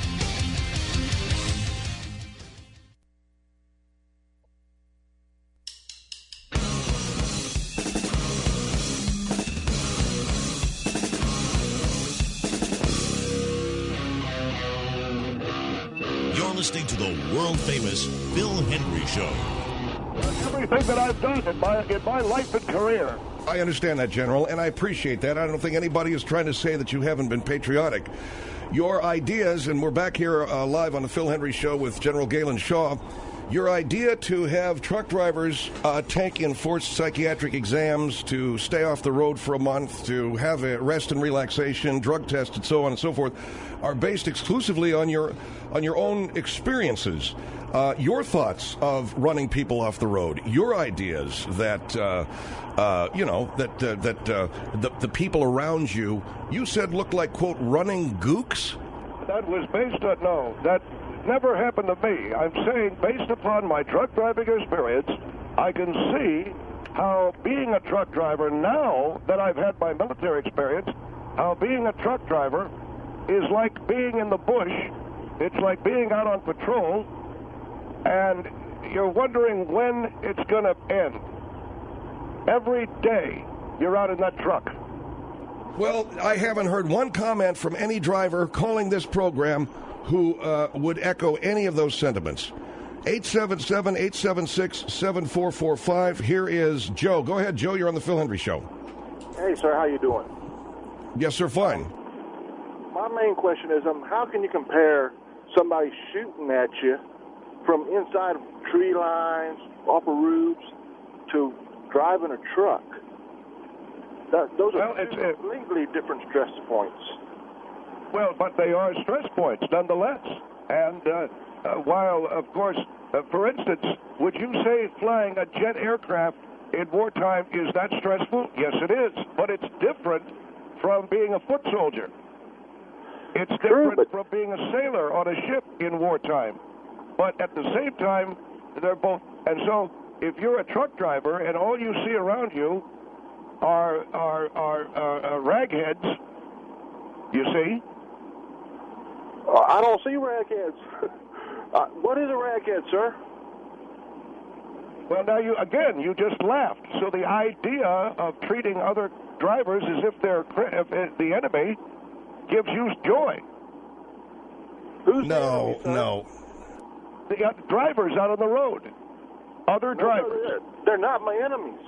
Listening to the world-famous Phil Hendry Show. Everything that I've done in my life and career. I understand that, General, and I appreciate that. I don't think anybody is trying to say that you haven't been patriotic. Your ideas, and we're back here live on the Phil Hendry Show with General Galen Shaw, your idea to have truck drivers take enforced psychiatric exams, to stay off the road for a month, to have a rest and relaxation, drug test, and so on and so forth, are based exclusively on your own experiences. Your thoughts of running people off the road, your ideas that the people around you said looked like, quote, running gooks? That was based on, no, that never happened to me. I'm saying, based upon my truck driving experience, I can see how being a truck driver now that I've had my military experience, how being a truck driver is like being in the bush. It's like being out on patrol, and you're wondering when it's going to end. Every day you're out in that truck. Well, I haven't heard one comment from any driver calling this program who would echo any of those sentiments. 877-876-7445. Here is Joe. Go ahead, Joe. You're on the Phil Hendry Show. Hey, sir. How you doing? Yes, sir. Fine. My main question is, how can you compare somebody shooting at you from inside of tree lines, off of roofs, to driving a truck? Those are completely different stress points. Well, but they are stress points nonetheless. And while, of course, for instance, would you say flying a jet aircraft in wartime is that stressful? Yes, it is. But it's different from being a foot soldier. It's different from being a sailor on a ship in wartime. But at the same time, they're both. And so if you're a truck driver and all you see around you are ragheads, you see? I don't see ragheads. What is a raghead, sir? Well, now you just laughed. So the idea of treating other drivers as if they're the enemy gives you joy. Who's no. The drivers out on the road. Other drivers. They're not my enemies.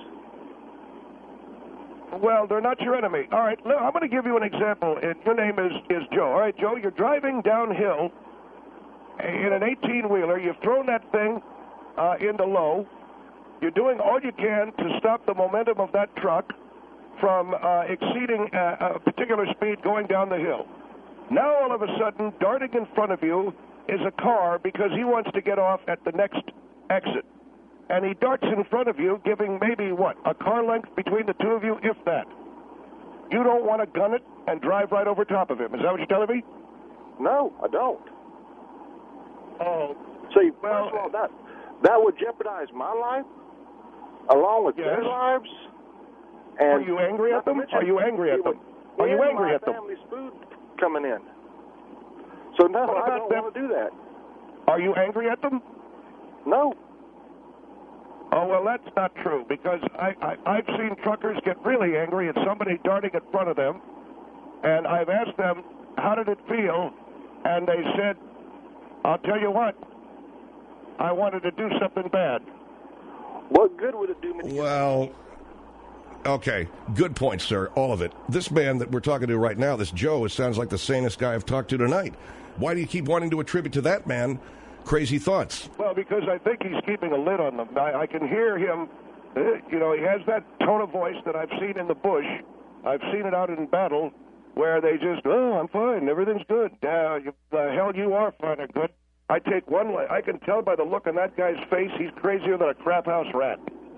Well, they're not your enemy. All right, look, I'm going to give you an example. Your name is Joe. All right, Joe, you're driving downhill in an 18-wheeler. You've thrown that thing into low. You're doing all you can to stop the momentum of that truck from exceeding a particular speed going down the hill. Now, all of a sudden, darting in front of you is a car because he wants to get off at the next exit. And he darts in front of you, giving maybe, a car length between the two of you, if that. You don't want to gun it and drive right over top of him. Is that what you're telling me? No, I don't. Oh. See, first of all, that would jeopardize my life, along with their lives. And are you angry at them? Are you angry at them? Are you angry at them? My family's food coming in. So, no, I don't want to do that. Are you angry at them? No. Oh, well, that's not true, because I've seen truckers get really angry at somebody darting in front of them, and I've asked them, how did it feel? And they said, I'll tell you what, I wanted to do something bad. What good would it do me? Well, okay, good point, sir, all of it. This man that we're talking to right now, this Joe, it sounds like the sanest guy I've talked to tonight. Why do you keep wanting to attribute to that man crazy thoughts? Well, because I think he's keeping a lid on them. I can hear him, he has that tone of voice that I've seen in the bush. I've seen it out in battle where they just, I'm fine, everything's good. The hell you are fine or good. I take one, I can tell by the look on that guy's face, he's crazier than a crap house rat.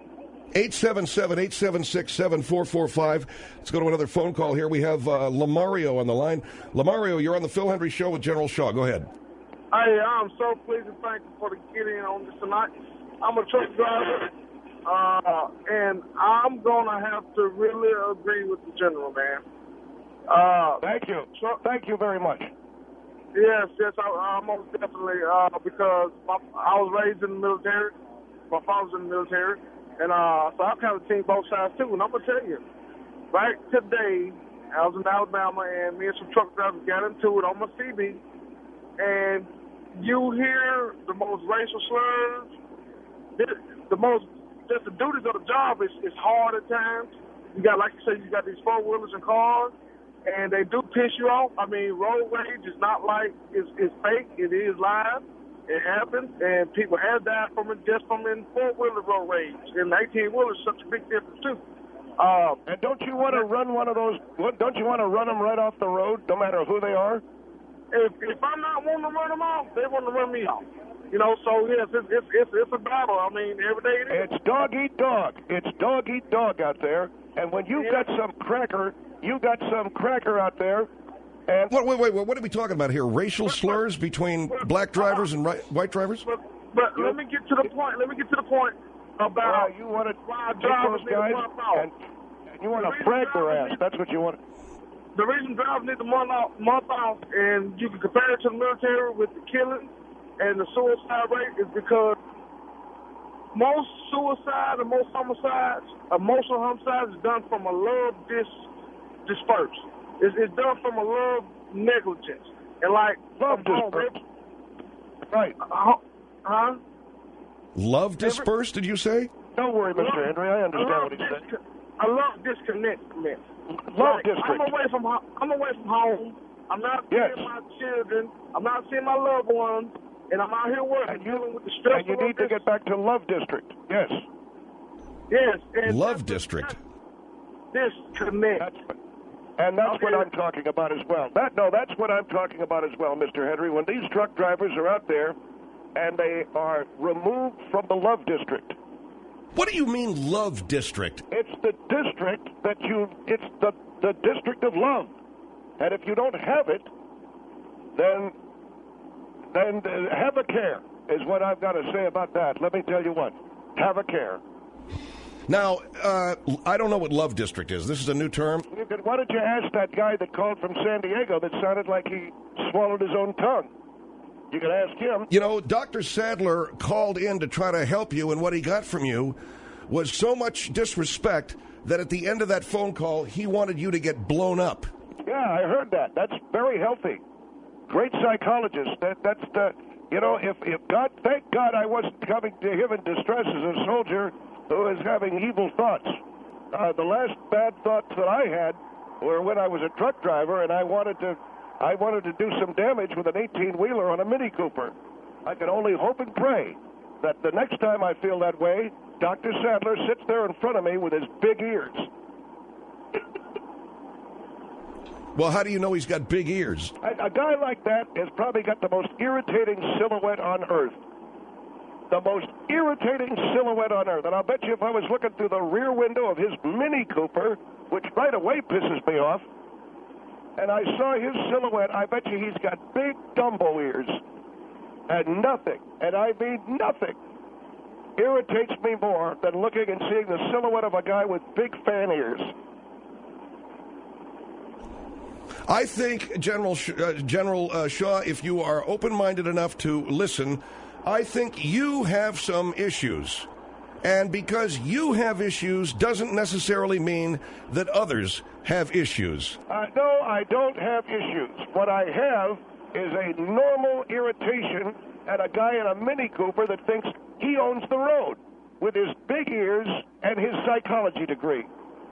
877-876-7445. Let's go to another phone call here. We have Lamario on the line. Lamario, you're on the Phil Hendry Show with General Shaw. Go ahead. Hey, I'm so pleased and thankful for the getting in on this tonight. I'm a truck driver, and I'm going to have to really agree with the general, man. Thank you. Thank you very much. Yes, I most definitely, because I was raised in the military. My father was in the military, and so I've kind of seen both sides, too. And I'm going to tell you, right today, I was in Alabama, and me and some truck drivers got into it on my CB, and you hear the most racial slurs, just the duties of the job is hard at times. You got, like you said, you got these four-wheelers and cars, and they do piss you off. I mean, road rage is not like it's fake. It is live. It happens, and people have died from it just from in four-wheeler road rage. And 18-wheeler is such a big difference, too. And don't you want to run one of those, don't you want to run them right off the road, no matter who they are? If I'm not wanting to run them off, they want to run me off. So yes, it's a battle. I mean, every day it is. It's dog eat dog. It's dog eat dog out there. And when you've got some cracker out there. And wait, what are we talking about here? Racial slurs between black drivers and white drivers? But let me get to the point. About you want to why drivers need to run off. And you want to frag their ass. That's what you want. The reason drivers need to month off, and you can compare it to the military with the killing and the suicide rate, is because most suicide and most homicides, emotional homicides, is done from a love dispersed. It's done from a love negligence. And like love dispersed. Right. Love dispersed, did you say? Don't worry, Mr. Henry. I understand what he said. I love disconnectment. Love district. I'm away from home. I'm not seeing my children. I'm not seeing my loved ones. And I'm out here working, dealing with the stress. And you need to get back to Love District. Yes. Yes. And Love District. Disconnect. That's what I'm talking about as well. That's what I'm talking about as well, Mr. Henry. When these truck drivers are out there and they are removed from the Love District. What do you mean Love District? It's the district it's the district of love. And if you don't have it, then have a care is what I've got to say about that. Let me tell you what. Have a care. Now, I don't know what Love District is. This is a new term. Why don't you ask that guy that called from San Diego that sounded like he swallowed his own tongue? You can ask him. Dr. Sadler called in to try to help you, and what he got from you was so much disrespect that at the end of that phone call, he wanted you to get blown up. Yeah, I heard that. That's very healthy. Great psychologist. That's the, if God, thank God I wasn't coming to him in distress as a soldier who is having evil thoughts. The last bad thoughts that I had were when I was a truck driver and I wanted to do some damage with an 18-wheeler on a Mini Cooper. I can only hope and pray that the next time I feel that way, Dr. Sadler sits there in front of me with his big ears. Well, how do you know he's got big ears? A guy like that has probably got the most irritating silhouette on earth. The most irritating silhouette on earth. And I'll bet you if I was looking through the rear window of his Mini Cooper, which right away pisses me off, and I saw his silhouette, I bet you he's got big Dumbo ears. And nothing, and I mean nothing, irritates me more than looking and seeing the silhouette of a guy with big fan ears. I think, General Shaw, if you are open-minded enough to listen, I think you have some issues. And because you have issues doesn't necessarily mean that others have issues. No, I don't have issues. What I have is a normal irritation at a guy in a Mini Cooper that thinks he owns the road with his big ears and his psychology degree.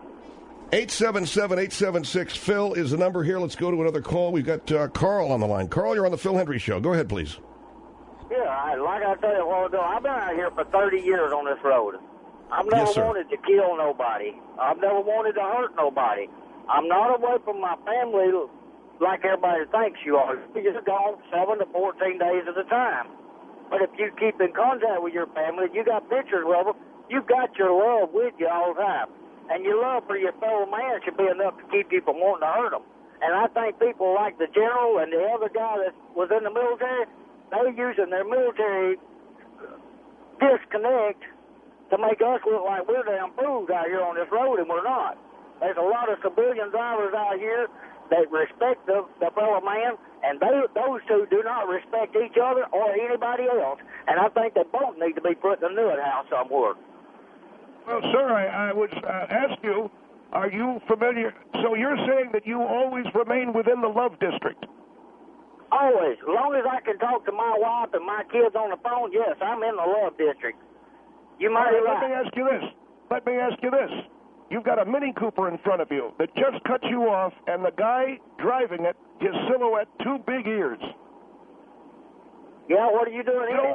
877-876-PHIL is the number here. Let's go to another call. We've got Carl on the line. Carl, you're on the Phil Hendry Show. Go ahead, please. Yeah, like I told you a while ago, I've been out here for 30 years on this road. I've never wanted to kill nobody. I've never wanted to hurt nobody. I'm not away from my family like everybody thinks you are. You're just gone 7 to 14 days at a time. But if you keep in contact with your family, you got pictures of them, you've got your love with you all the time. And your love for your fellow man should be enough to keep you from wanting to hurt them. And I think people like the general and the other guy that was in the military, they're using their military disconnect to make us look like we're damn fools out here on this road, and we're not. There's a lot of civilian drivers out here that respect the fellow man, and those two do not respect each other or anybody else. And I think they both need to be put in a nut house somewhere. Well, sir, I would ask you, are you familiar? So you're saying that you always remain within the Love District? Always. As long as I can talk to my wife and my kids on the phone, yes, I'm in the Love District. You might be right. Let me ask you this. You've got a Mini Cooper in front of you that just cut you off, and the guy driving it, his silhouette, 2 big ears. Yeah, what are you doing here?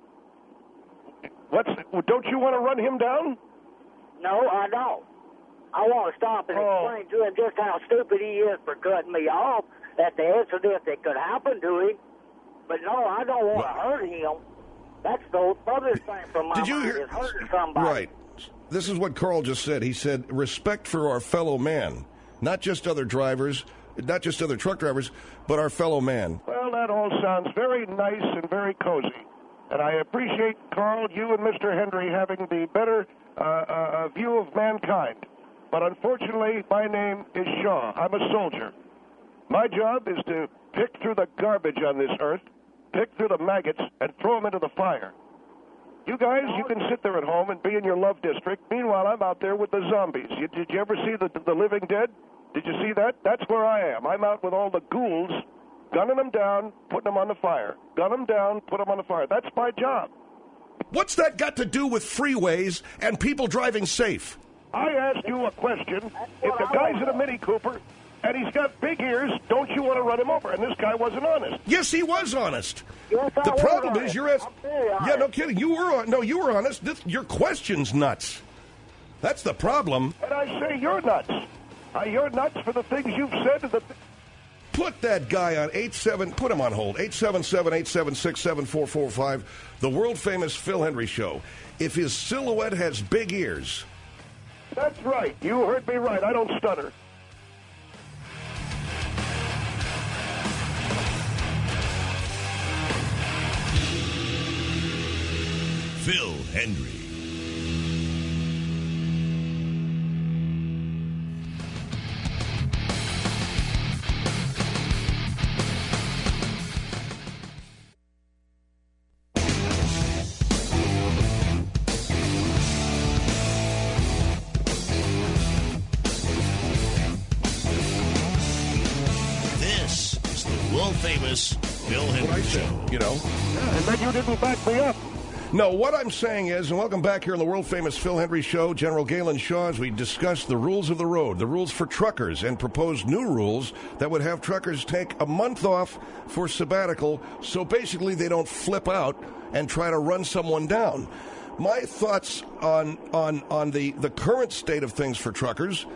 Don't you want to run him down? No, I don't. I want to stop and explain to him just how stupid he is for cutting me off at the incident that could happen to him. But no, I don't want to hurt him. That's the other thing from my mind is hurting somebody. Right. This is what Carl just said. He said, respect for our fellow man, not just other drivers, not just other truck drivers, but our fellow man. Well, that all sounds very nice and very cozy. And I appreciate, Carl, you and Mr. Hendry having the better view of mankind. But unfortunately, my name is Shaw. I'm a soldier. My job is to pick through the garbage on this earth, pick through the maggots, and throw them into the fire. You guys, you can sit there at home and be in your Love District. Meanwhile, I'm out there with the zombies. Did you ever see the Living Dead? Did you see that? That's where I am. I'm out with all the ghouls, gunning them down, putting them on the fire. Gun them down, put them on the fire. That's my job. What's that got to do with freeways and people driving safe? I asked you a question. If the guy's in a Mini Cooper and he's got big ears, don't you want to run him over? And this guy wasn't honest. Yes, he was honest. Yes, the problem is you're asking. Yeah, no kidding. You were honest. Your question's nuts. That's the problem. And I say you're nuts. You're nuts for the things you've said. Put that guy on put him on hold. 877-876-7445. The world-famous Phil Hendry Show. If his silhouette has big ears. That's right. You heard me right. I don't stutter. Phil Hendry. This is the world-famous Phil Hendry Show. You know? Yeah, and then you didn't back me up. No, what I'm saying is, and welcome back here on the world-famous Phil Hendry Show, General Galen Shaw, as we discuss the rules of the road, the rules for truckers, and proposed new rules that would have truckers take a month off for sabbatical, so basically they don't flip out and try to run someone down. My thoughts on the current state of things for truckers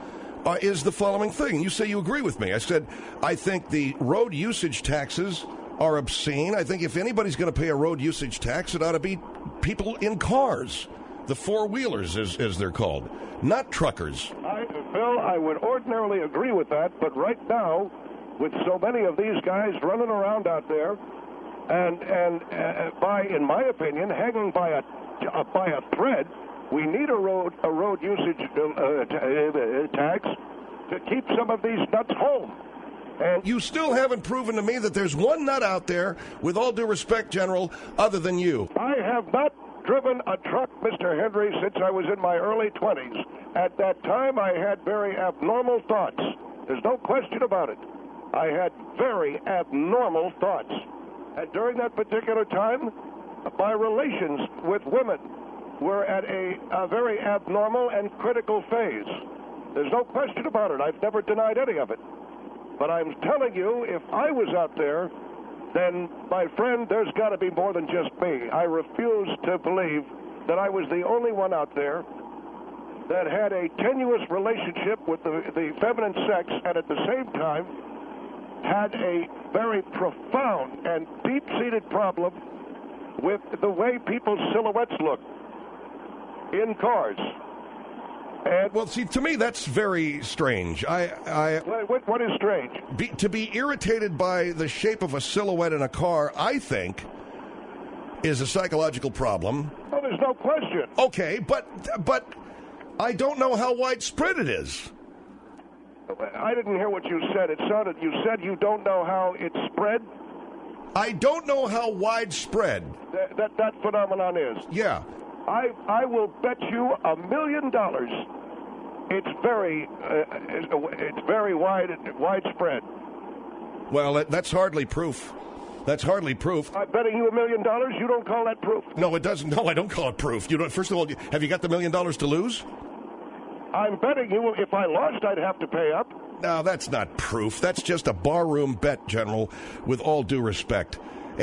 is the following thing. You say you agree with me. I said, I think the road usage taxes are obscene. I think if anybody's going to pay a road usage tax, it ought to be people in cars, the four-wheelers, as they're called, not truckers. Phil, I would ordinarily agree with that, but right now, with so many of these guys running around out there, and in my opinion, hanging by a thread, we need a road usage tax to keep some of these nuts home. And you still haven't proven to me that there's one nut out there, with all due respect, General, other than you. I have not driven a truck, Mr. Henry, since I was in my early 20s. At that time, I had very abnormal thoughts. There's no question about it. I had very abnormal thoughts. And during that particular time, my relations with women were at a very abnormal and critical phase. There's no question about it. I've never denied any of it. But I'm telling you, if I was out there, then, my friend, there's got to be more than just me. I refuse to believe that I was the only one out there that had a tenuous relationship with the feminine sex and at the same time had a very profound and deep-seated problem with the way people's silhouettes look in cars. And well, see, to me, that's very strange. What is strange? To be irritated by the shape of a silhouette in a car, I think, is a psychological problem. Oh, there's no question. Okay, but I don't know how widespread it is. I didn't hear what you said. It sounded, you said you don't know how it's spread? I don't know how widespread that phenomenon is. Yeah. I will bet you $1 million. It's very widespread. Well, that's hardly proof. That's hardly proof. I'm betting you $1 million. You don't call that proof? No, it doesn't. No, I don't call it proof. You don't. First of all, have you got the $1 million to lose? I'm betting you if I lost, I'd have to pay up. No, that's not proof. That's just a barroom bet, General, with all due respect.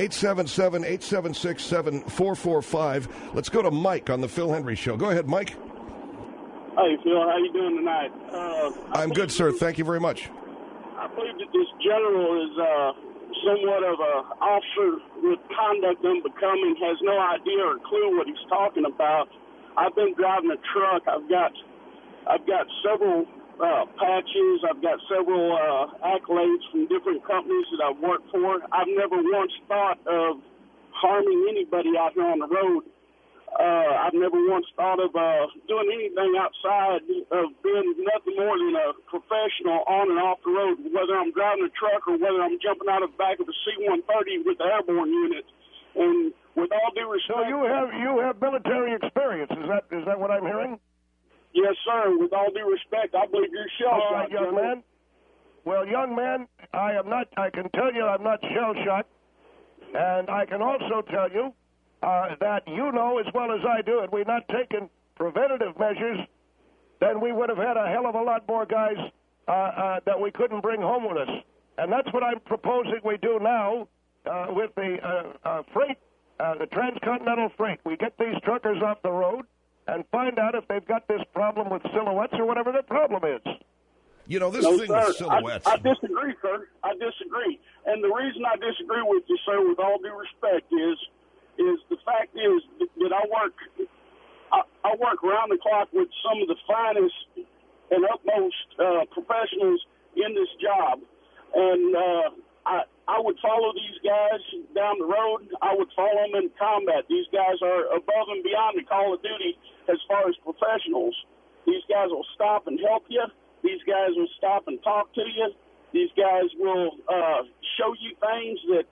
877-876-7445. Let's go to Mike on the Phil Henry Show. Go ahead, Mike. Hey, Phil. How you doing tonight? I'm good, sir. Thank you very much. I believe that this general is somewhat of an officer with conduct unbecoming, has no idea or clue what he's talking about. I've been driving a truck. I've got several patches. I've got several accolades from different companies that I've worked for. I've never once thought of harming anybody out here on the road. I've never once thought of doing anything outside of being nothing more than a professional on and off the road, whether I'm driving a truck or whether I'm jumping out of the back of a C-130 with the airborne unit. And with all due respect... So you have military experience. Is that what I'm hearing? Yes, sir. With all due respect, I believe you're shell-shocked. All right, young man. Well, young man, I can tell you I'm not shell-shocked. And I can also tell you that you know as well as I do, had we not taken preventative measures, then we would have had a hell of a lot more guys that we couldn't bring home with us. And that's what I'm proposing we do now with the freight, the transcontinental freight. We get these truckers off the road and find out if they've got this problem with silhouettes or whatever the problem is. You know, this no, thing sir, with silhouettes... I disagree, sir. I disagree. And the reason I disagree with you, sir, with all due respect, is the fact is that I work around the clock with some of the finest and utmost professionals in this job. And I would follow these guys down the road. I would follow them in combat. These guys are above and beyond the call of duty as far as professionals. These guys will stop and help you. These guys will stop and talk to you. These guys will show you things that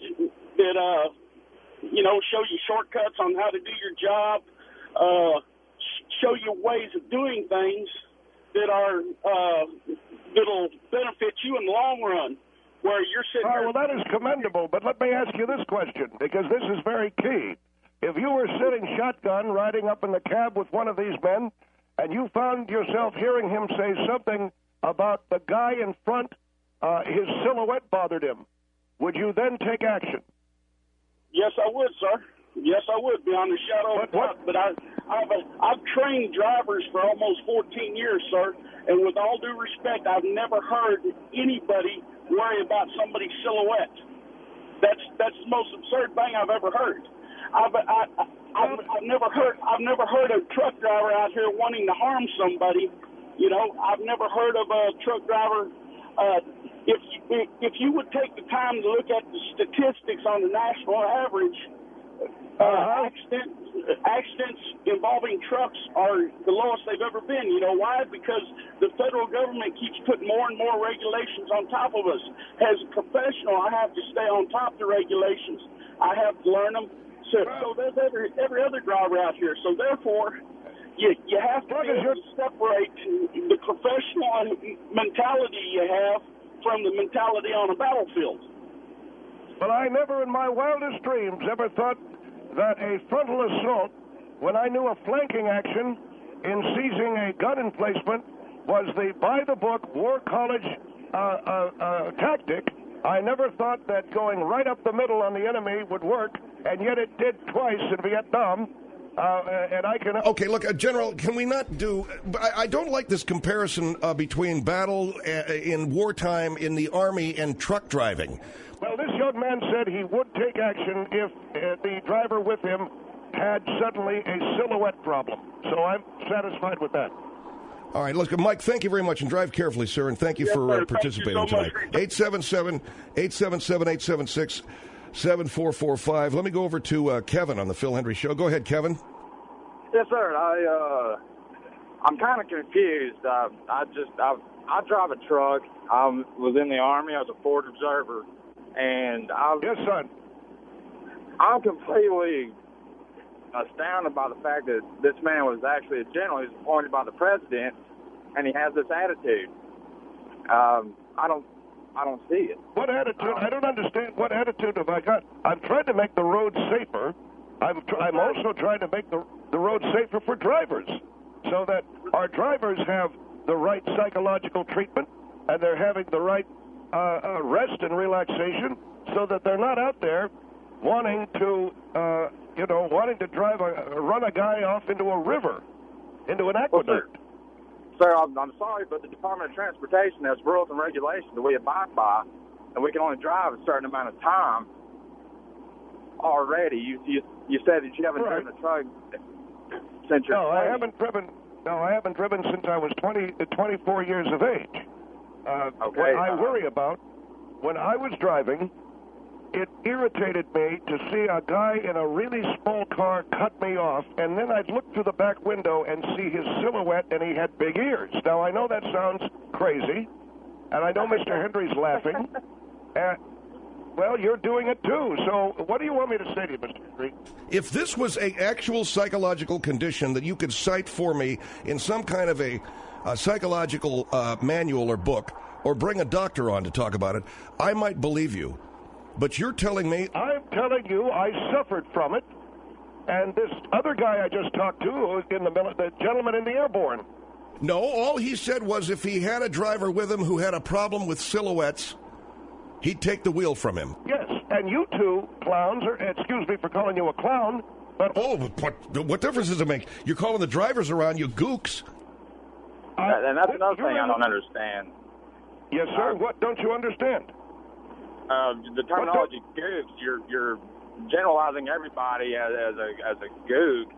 show you shortcuts on how to do your job, show you ways of doing things that'll benefit you in the long run. Where you're sitting well, that is commendable, but let me ask you this question, because this is very key. If you were sitting shotgun riding up in the cab with one of these men, and you found yourself hearing him say something about the guy in front, his silhouette bothered him, would you then take action? Yes, I would, sir. Yes, I would, beyond a shadow of a doubt. But I've trained drivers for almost 14 years, sir, And with all due respect, I've never heard anybody worry about somebody's silhouette. That's the most absurd thing I've ever heard. I've never heard a truck driver out here wanting to harm somebody. You know, I've never heard of a truck driver. If you would take the time to look at the statistics on the national average, accidents involving trucks are the lowest they've ever been. You know why? Because the federal government keeps putting more and more regulations on top of us. As a professional, I have to stay on top of the regulations. I have to learn them. So there's every other driver out here. So therefore, you have to be able to separate the professional mentality you have from the mentality on a battlefield. But I never in my wildest dreams ever thought that a frontal assault, when I knew a flanking action in seizing a gun emplacement, was the by-the-book war college tactic. I never thought that going right up the middle on the enemy would work, and yet it did twice in Vietnam. And I can... Okay, look, General, can we not do... I don't like this comparison between battle in wartime in the Army and truck driving. Well, this young man said he would take action if the driver with him had suddenly a silhouette problem. So I'm satisfied with that. All right, look, Mike, thank you very much, and drive carefully, sir, and thank you for participating tonight. 877-877-876-7445. Let me go over to Kevin on the Phil Hendry Show. Go ahead, Kevin. Yes, sir. I'm kind of confused. I drive a truck. I was in the Army. I was a Ford observer. And yes, son. I'm completely astounded by the fact that this man was actually a general. He was appointed by the president, and he has this attitude. I don't see it. What attitude? I don't understand. What attitude have I got? I'm trying to make the road safer. I'm also trying to make the road safer for drivers, so that our drivers have the right psychological treatment and they're having the right rest and relaxation, so that they're not out there wanting to run a guy off into a river, into an aqueduct. Sir, I'm sorry, but the Department of Transportation has rules and regulations that we abide by, and we can only drive a certain amount of time. Already, you said that you haven't driven a truck since you're 20. I haven't driven since I was 24 years of age. What I worry about, when I was driving, it irritated me to see a guy in a really small car cut me off, and then I'd look through the back window and see his silhouette, and he had big ears. Now, I know that sounds crazy, and I know Mr. Hendry's laughing. Well, you're doing it too. So what do you want me to say to you, Mr. Hendry? If this was an actual psychological condition that you could cite for me in some kind of a psychological manual or book, or bring a doctor on to talk about it, I might believe you. But you're telling me... I'm telling you I suffered from it. And this other guy I just talked to, the gentleman in the airborne. No, all he said was if he had a driver with him who had a problem with silhouettes, he'd take the wheel from him. Yes, and you two clowns, excuse me for calling you a clown, but... Oh, what difference does it make? You're calling the drivers around you gooks. And that's another thing I don't understand. Yes, sir. What don't you understand? The terminology gooks. You're generalizing everybody as a gook.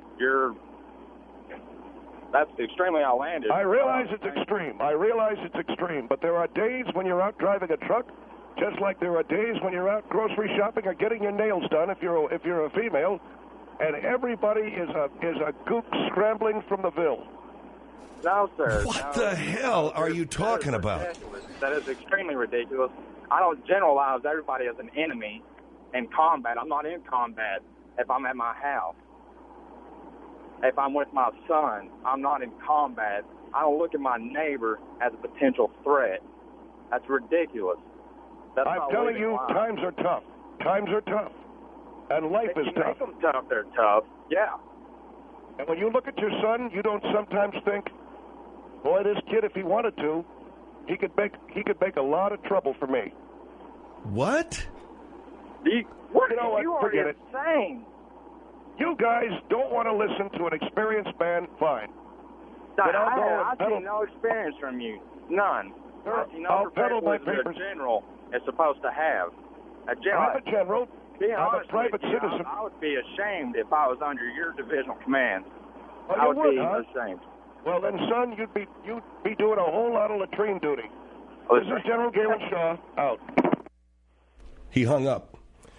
That's extremely outlandish. I realize it's extreme. But there are days when you're out driving a truck, just like there are days when you're out grocery shopping or getting your nails done if you're a female, and everybody is a gook scrambling from the Ville. No, sir. What the hell are you talking about? That is extremely ridiculous. I don't generalize everybody as an enemy in combat. I'm not in combat if I'm at my house. If I'm with my son, I'm not in combat. I don't look at my neighbor as a potential threat. That's ridiculous. I'm telling you, times are tough. Times are tough. And life is tough. Make them tough, they're tough. Yeah. And when you look at your son, you don't sometimes think, boy, this kid, if he wanted to, he could make a lot of trouble for me. What? You are forget it. Insane. You guys don't want to listen to an experienced man, fine. I see no experience from you. None. I see no professionalism that a general is supposed to have. A general. I'm a general. Being I'm honest a private with you, citizen. I would be ashamed if I was under your divisional command. Oh, I you would be huh? ashamed. Well, then, son, you'd be doing a whole lot of latrine duty. This is General Galen Shaw, out. He hung up.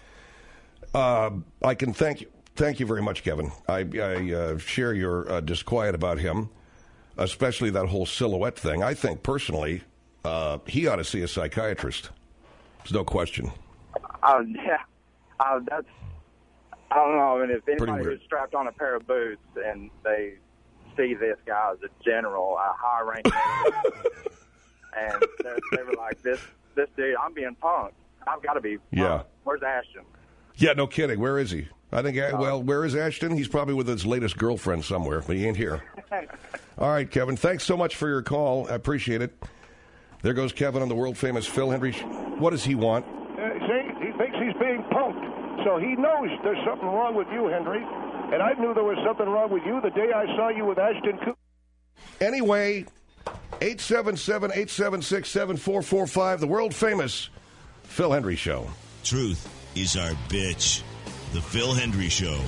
I can thank you very much, Kevin. I share your disquiet about him, especially that whole silhouette thing. I think, personally, he ought to see a psychiatrist. There's no question. Yeah. That's, I don't know. I mean, if anybody weird. was strapped on a pair of boots and they see this guy as a general, a high-ranking, and they were like, this dude, I'm being punked. I've got to be punked. Yeah. Where's Ashton? Yeah, no kidding. Where is he? I think, well, where is Ashton? He's probably with his latest girlfriend somewhere, but he ain't here. All right, Kevin, thanks so much for your call. I appreciate it. There goes Kevin on the world-famous Phil Hendry. What does he want? See, he thinks he's being punked, so he knows there's something wrong with you, Henry. And I knew there was something wrong with you the day I saw you with Ashton Kutcher. Anyway, 877-876-7445, the world-famous Phil Hendry Show. Truth is our bitch. The Phil Hendry Show.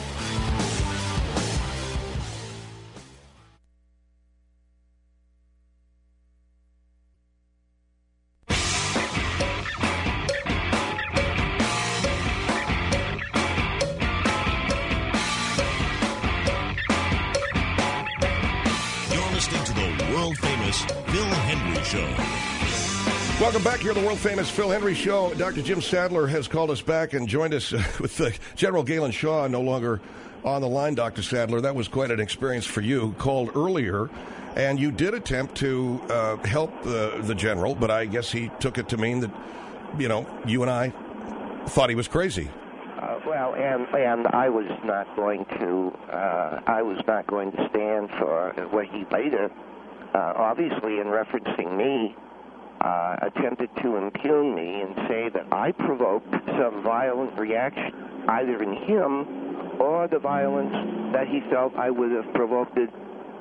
Phil Hendry Show. Welcome back here to the world-famous Phil Hendry Show. Dr. Jim Sadler has called us back and joined us with General Galen Shaw no longer on the line, Dr. Sadler. That was quite an experience for you. Called earlier, and you did attempt to help the general, but I guess he took it to mean that, you and I thought he was crazy. Well, and I was not going to stand for what he later, obviously in referencing me, attempted to impugn me and say that I provoked some violent reaction either in him or the violence that he felt I would have provoked in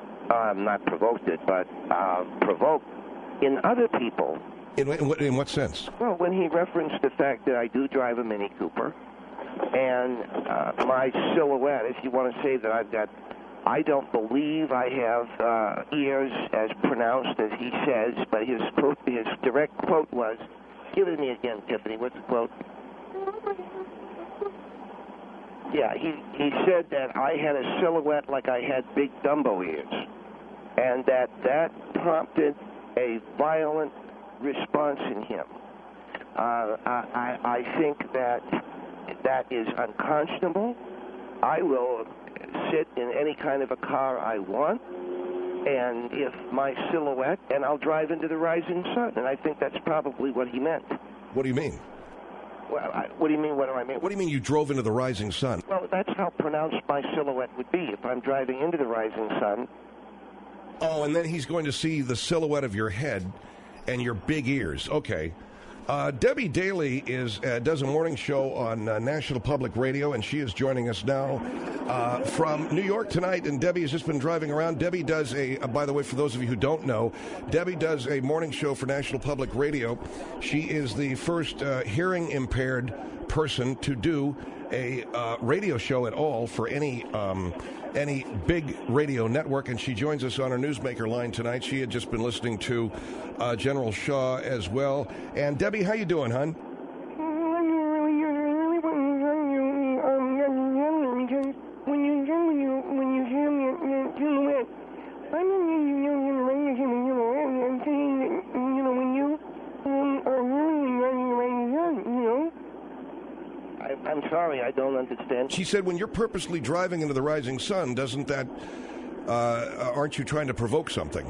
other people. In what sense? Well, when he referenced the fact that I do drive a Mini Cooper, and my silhouette, if you want to say that I've got, I don't believe I have ears as pronounced as he says, but his direct quote was, give it to me again, Tiffany, what's the quote? Yeah, he said that I had a silhouette like I had big Dumbo ears, and that prompted a violent response in him. I think that is unconscionable. I will sit in any kind of a car I want, and if my silhouette, and I'll drive into the rising sun, and I think that's probably what he meant. What do you mean? Well, what do you mean, what do I mean? What do you mean you drove into the rising sun? Well, that's how pronounced my silhouette would be if I'm driving into the rising sun. Oh, and then he's going to see the silhouette of your head and your big ears. Okay. Debbie Daly does a morning show on National Public Radio, and she is joining us now from New York tonight. And Debbie has just been driving around. Debbie does by the way, for those of you who don't know, Debbie does a morning show for National Public Radio. She is the first hearing-impaired person to do a radio show at all for any big radio network, and she joins us on our Newsmaker line tonight. She had just been listening to General Shaw as well. And Debbie, how you doing, hon? I'm sorry, I don't understand. She said when you're purposely driving into the rising sun, doesn't that, aren't you trying to provoke something?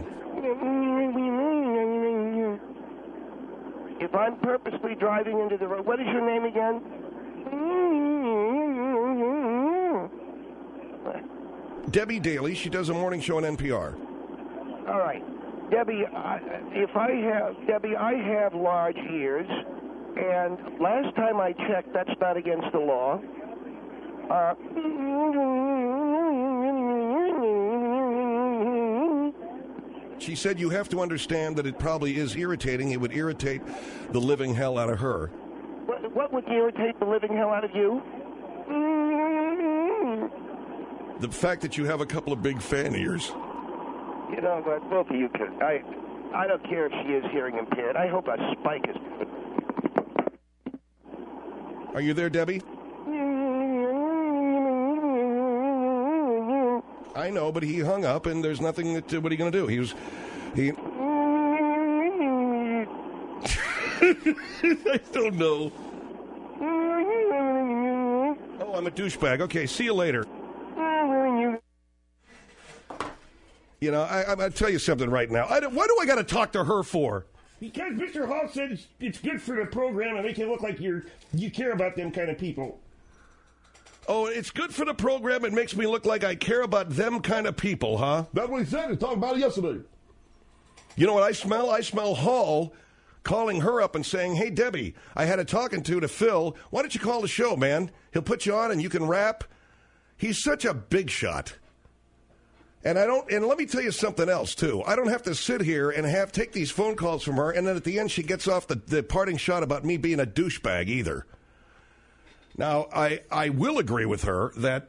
If I'm purposely driving into the road, what is your name again? Debbie Daly. She does a morning show on NPR. All right. Debbie, I have large ears. And last time I checked, that's not against the law. She said you have to understand that it probably is irritating. It would irritate the living hell out of her. What would irritate the living hell out of you? The fact that you have a couple of big fan ears. You know, but both of you can. I don't care if she is hearing impaired. I hope a spike is good. Are you there, Debbie? I know, but he hung up, and there's nothing that. What are you going to do? He. I don't know. Oh, I'm a douchebag. Okay, see you later. You know, I'll tell you something right now. Why do I got to talk to her for? Because Mr. Hall said it's good for the program and make it look like you care about them kind of people. Oh, it's good for the program. It makes me look like I care about them kind of people, huh? That's what he said. He talked about it yesterday. You know what I smell? I smell Hall calling her up and saying, hey, Debbie, I had a talking to Phil. Why don't you call the show, man? He'll put you on and you can rap. He's such a big shot. And let me tell you something else, too. I don't have to sit here and take these phone calls from her, and then at the end she gets off the parting shot about me being a douchebag either. Now, I will agree with her that,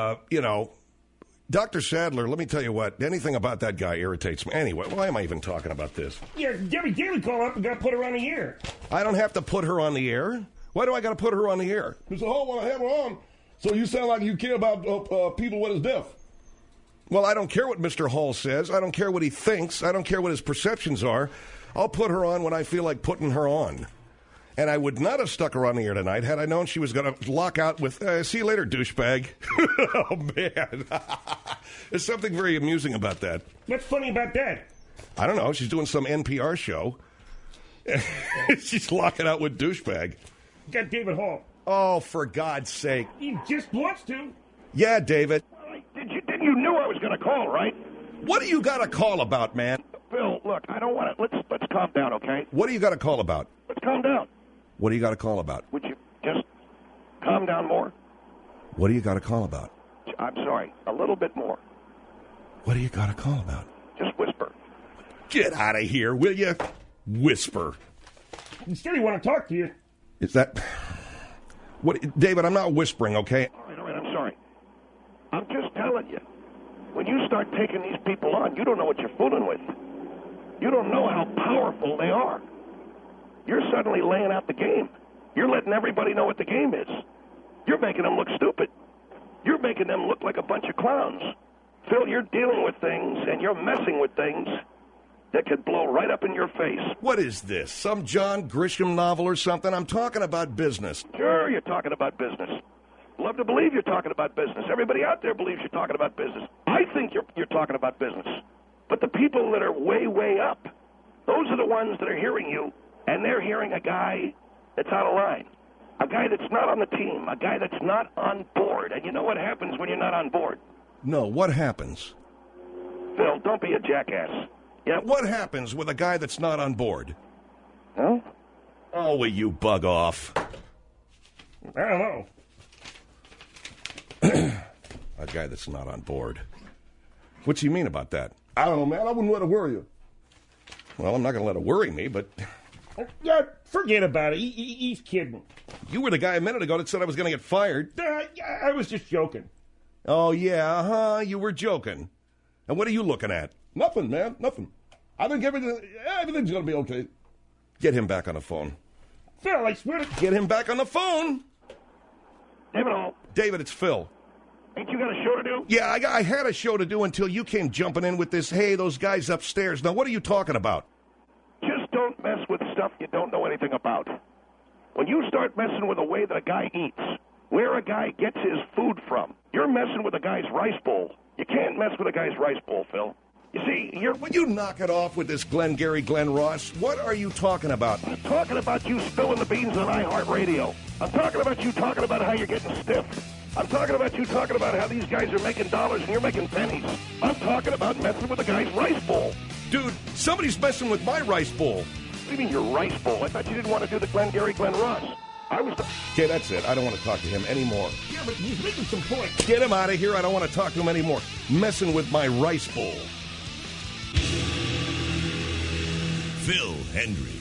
Dr. Sadler, let me tell you what, anything about that guy irritates me. Anyway, why am I even talking about this? Yeah, Debbie Daly called up and got to put her on the air. I don't have to put her on the air. Why do I got to put her on the air? Mr. Hall want to have her on, so you sound like you care about people what is deaf. Well, I don't care what Mr. Hall says. I don't care what he thinks. I don't care what his perceptions are. I'll put her on when I feel like putting her on. And I would not have stuck her on the air tonight had I known she was going to lock out with, see you later, douchebag. Oh, man. There's something very amusing about that. What's funny about that? I don't know. She's doing some NPR show. She's locking out with douchebag. Got David Hall. Oh, for God's sake. He just wants to. Yeah, David. You knew I was going to call, right? What do you got to call about, man? Phil, look, I don't want to. Let's calm down, okay? What do you got to call about? Let's calm down. What do you got to call about? Would you just calm down more? What do you got to call about? I'm sorry, a little bit more. What do you got to call about? Just whisper. Get out of here, will you? Whisper. Instead, he want to talk to you. Is that... What, David, I'm not whispering, okay? All right, I'm sorry. I'm just telling you. When you start taking these people on, you don't know what you're fooling with. You don't know how powerful they are. You're suddenly laying out the game. You're letting everybody know what the game is. You're making them look stupid. You're making them look like a bunch of clowns. Phil, you're dealing with things, and you're messing with things that could blow right up in your face. What is this? Some John Grisham novel or something? I'm talking about business. Sure, you're talking about business. Love to believe you're talking about business. Everybody out there believes you're talking about business. I think you're talking about business. But the people that are way, way up, those are the ones that are hearing you, and they're hearing a guy that's out of line, a guy that's not on the team, a guy that's not on board. And you know what happens when you're not on board? No, what happens? Phil, don't be a jackass. Yeah, what happens with a guy that's not on board? Huh? Oh, will you bug off? I don't know. A guy that's not on board. What's he mean about that? I don't know, man. I wouldn't let it worry you. Well, I'm not going to let it worry me, but... Yeah, forget about it. He's kidding. You were the guy a minute ago that said I was going to get fired. I was just joking. Oh, yeah, huh? You were joking. And what are you looking at? Nothing, man. Nothing. I think everything's going to be okay. Get him back on the phone. Phil, I swear to... Get him back on the phone. David, it's Phil. Ain't you got a show to do? Yeah, I had a show to do until you came jumping in with this, hey, those guys upstairs. Now, what are you talking about? Just don't mess with stuff you don't know anything about. When you start messing with the way that a guy eats, where a guy gets his food from, you're messing with a guy's rice bowl. You can't mess with a guy's rice bowl, Phil. You see, Will you knock it off with this Glenn Ross? What are you talking about? I'm talking about you spilling the beans on iHeartRadio. I'm talking about you talking about how you're getting stiff. I'm talking about you talking about how these guys are making dollars and you're making pennies. I'm talking about messing with a guy's rice bowl. Dude, somebody's messing with my rice bowl. What do you mean your rice bowl? I thought you didn't want to do the Glenn Ross. Okay, that's it. I don't want to talk to him anymore. Yeah, but he's making some points. Get him out of here. I don't want to talk to him anymore. Messing with my rice bowl. Phil Hendry.